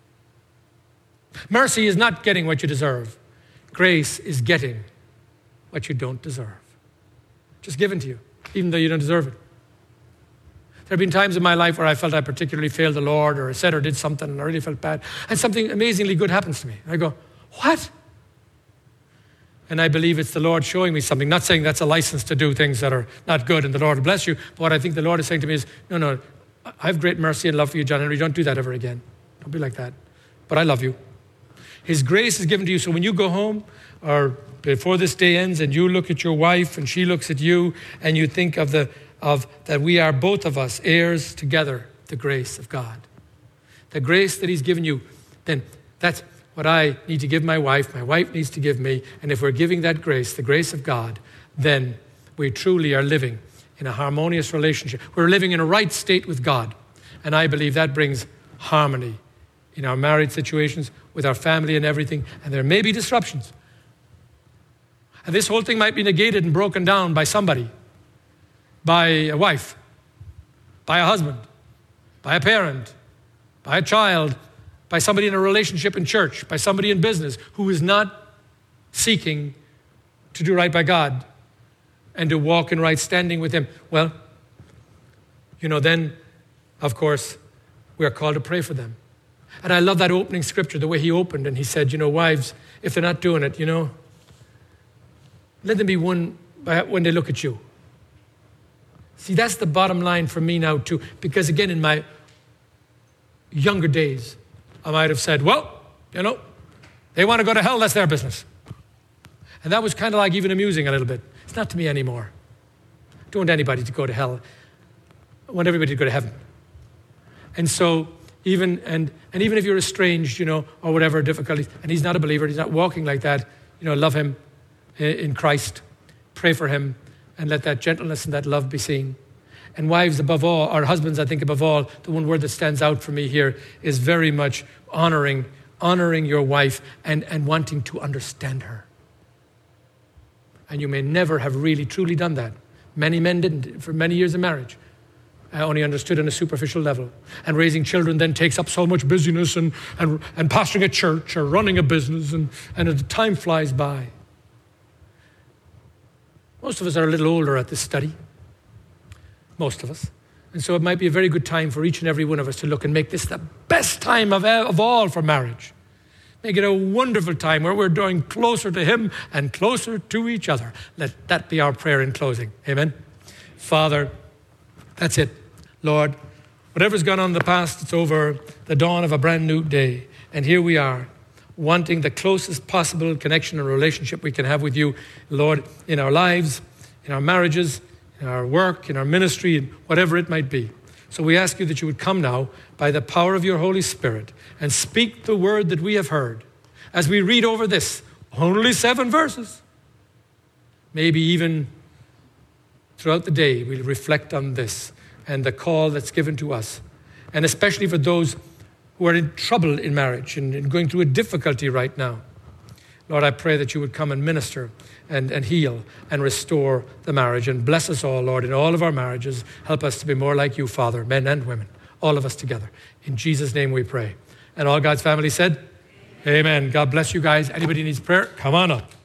Mercy is not getting what you deserve. Grace is getting what you don't deserve. Just given to you, even though you don't deserve it. There have been times in my life where I felt I particularly failed the Lord, or I said or did something and I really felt bad, and something amazingly good happens to me. I go, what? And I believe it's the Lord showing me something. Not saying that's a license to do things that are not good and the Lord will bless you, but what I think the Lord is saying to me is, no, no, I have great mercy and love for you, John Henry. Don't do that ever again. Don't be like that. But I love you. His grace is given to you, so when you go home or before this day ends and you look at your wife and she looks at you and you think of the of that we are both of us heirs together, the grace of God. The grace that he's given you, then that's what I need to give my wife, my wife needs to give me, and if we're giving that grace, the grace of God, then we truly are living in a harmonious relationship. We're living in a right state with God, and I believe that brings harmony in our married situations, with our family and everything, and there may be disruptions. And this whole thing might be negated and broken down by somebody, by a wife, by a husband, by a parent, by a child, by somebody in a relationship in church, by somebody in business who is not seeking to do right by God and to walk in right standing with him, well, you know, then, of course, we are called to pray for them. And I love that opening scripture, the way he opened, and he said, you know, wives, if they're not doing it, you know, let them be won by when they look at you. See, that's the bottom line for me now too, because again, in my younger days, I might have said, well, you know, they want to go to hell, that's their business. And that was kind of like even amusing a little bit. It's not to me anymore. I don't want anybody to go to hell. I want everybody to go to heaven. And so even and and even if you're estranged, you know, or whatever difficulties, and he's not a believer, he's not walking like that, you know, love him in Christ, pray for him, and let that gentleness and that love be seen. And wives above all, or husbands, I think above all, the one word that stands out for me here is very much honoring, honoring your wife and, and wanting to understand her. And you may never have really truly done that. Many men didn't for many years of marriage. I only understood on a superficial level. And raising children then takes up so much busyness and, and, and pastoring a church or running a business, and, and the time flies by. Most of us are a little older at this study. Most of us. And so it might be a very good time for each and every one of us to look and make this the best time of, of all for marriage. Make it a wonderful time where we're drawing closer to him and closer to each other. Let that be our prayer in closing. Amen. Father, that's it. Lord, whatever's gone on in the past, it's over. The dawn of a brand new day. And here we are, wanting the closest possible connection and relationship we can have with you, Lord, in our lives, in our marriages, in our work, in our ministry, and whatever it might be. So we ask you that you would come now by the power of your Holy Spirit and speak the word that we have heard. As we read over this, only seven verses, maybe even throughout the day, we'll reflect on this and the call that's given to us. And especially for those who are in trouble in marriage and, and going through a difficulty right now. Lord, I pray that you would come and minister and, and heal and restore the marriage, and bless us all, Lord, in all of our marriages. Help us to be more like you, Father, men and women, all of us together. In Jesus' name we pray. And all God's family said, amen. God bless you guys. Anybody needs prayer, come on up.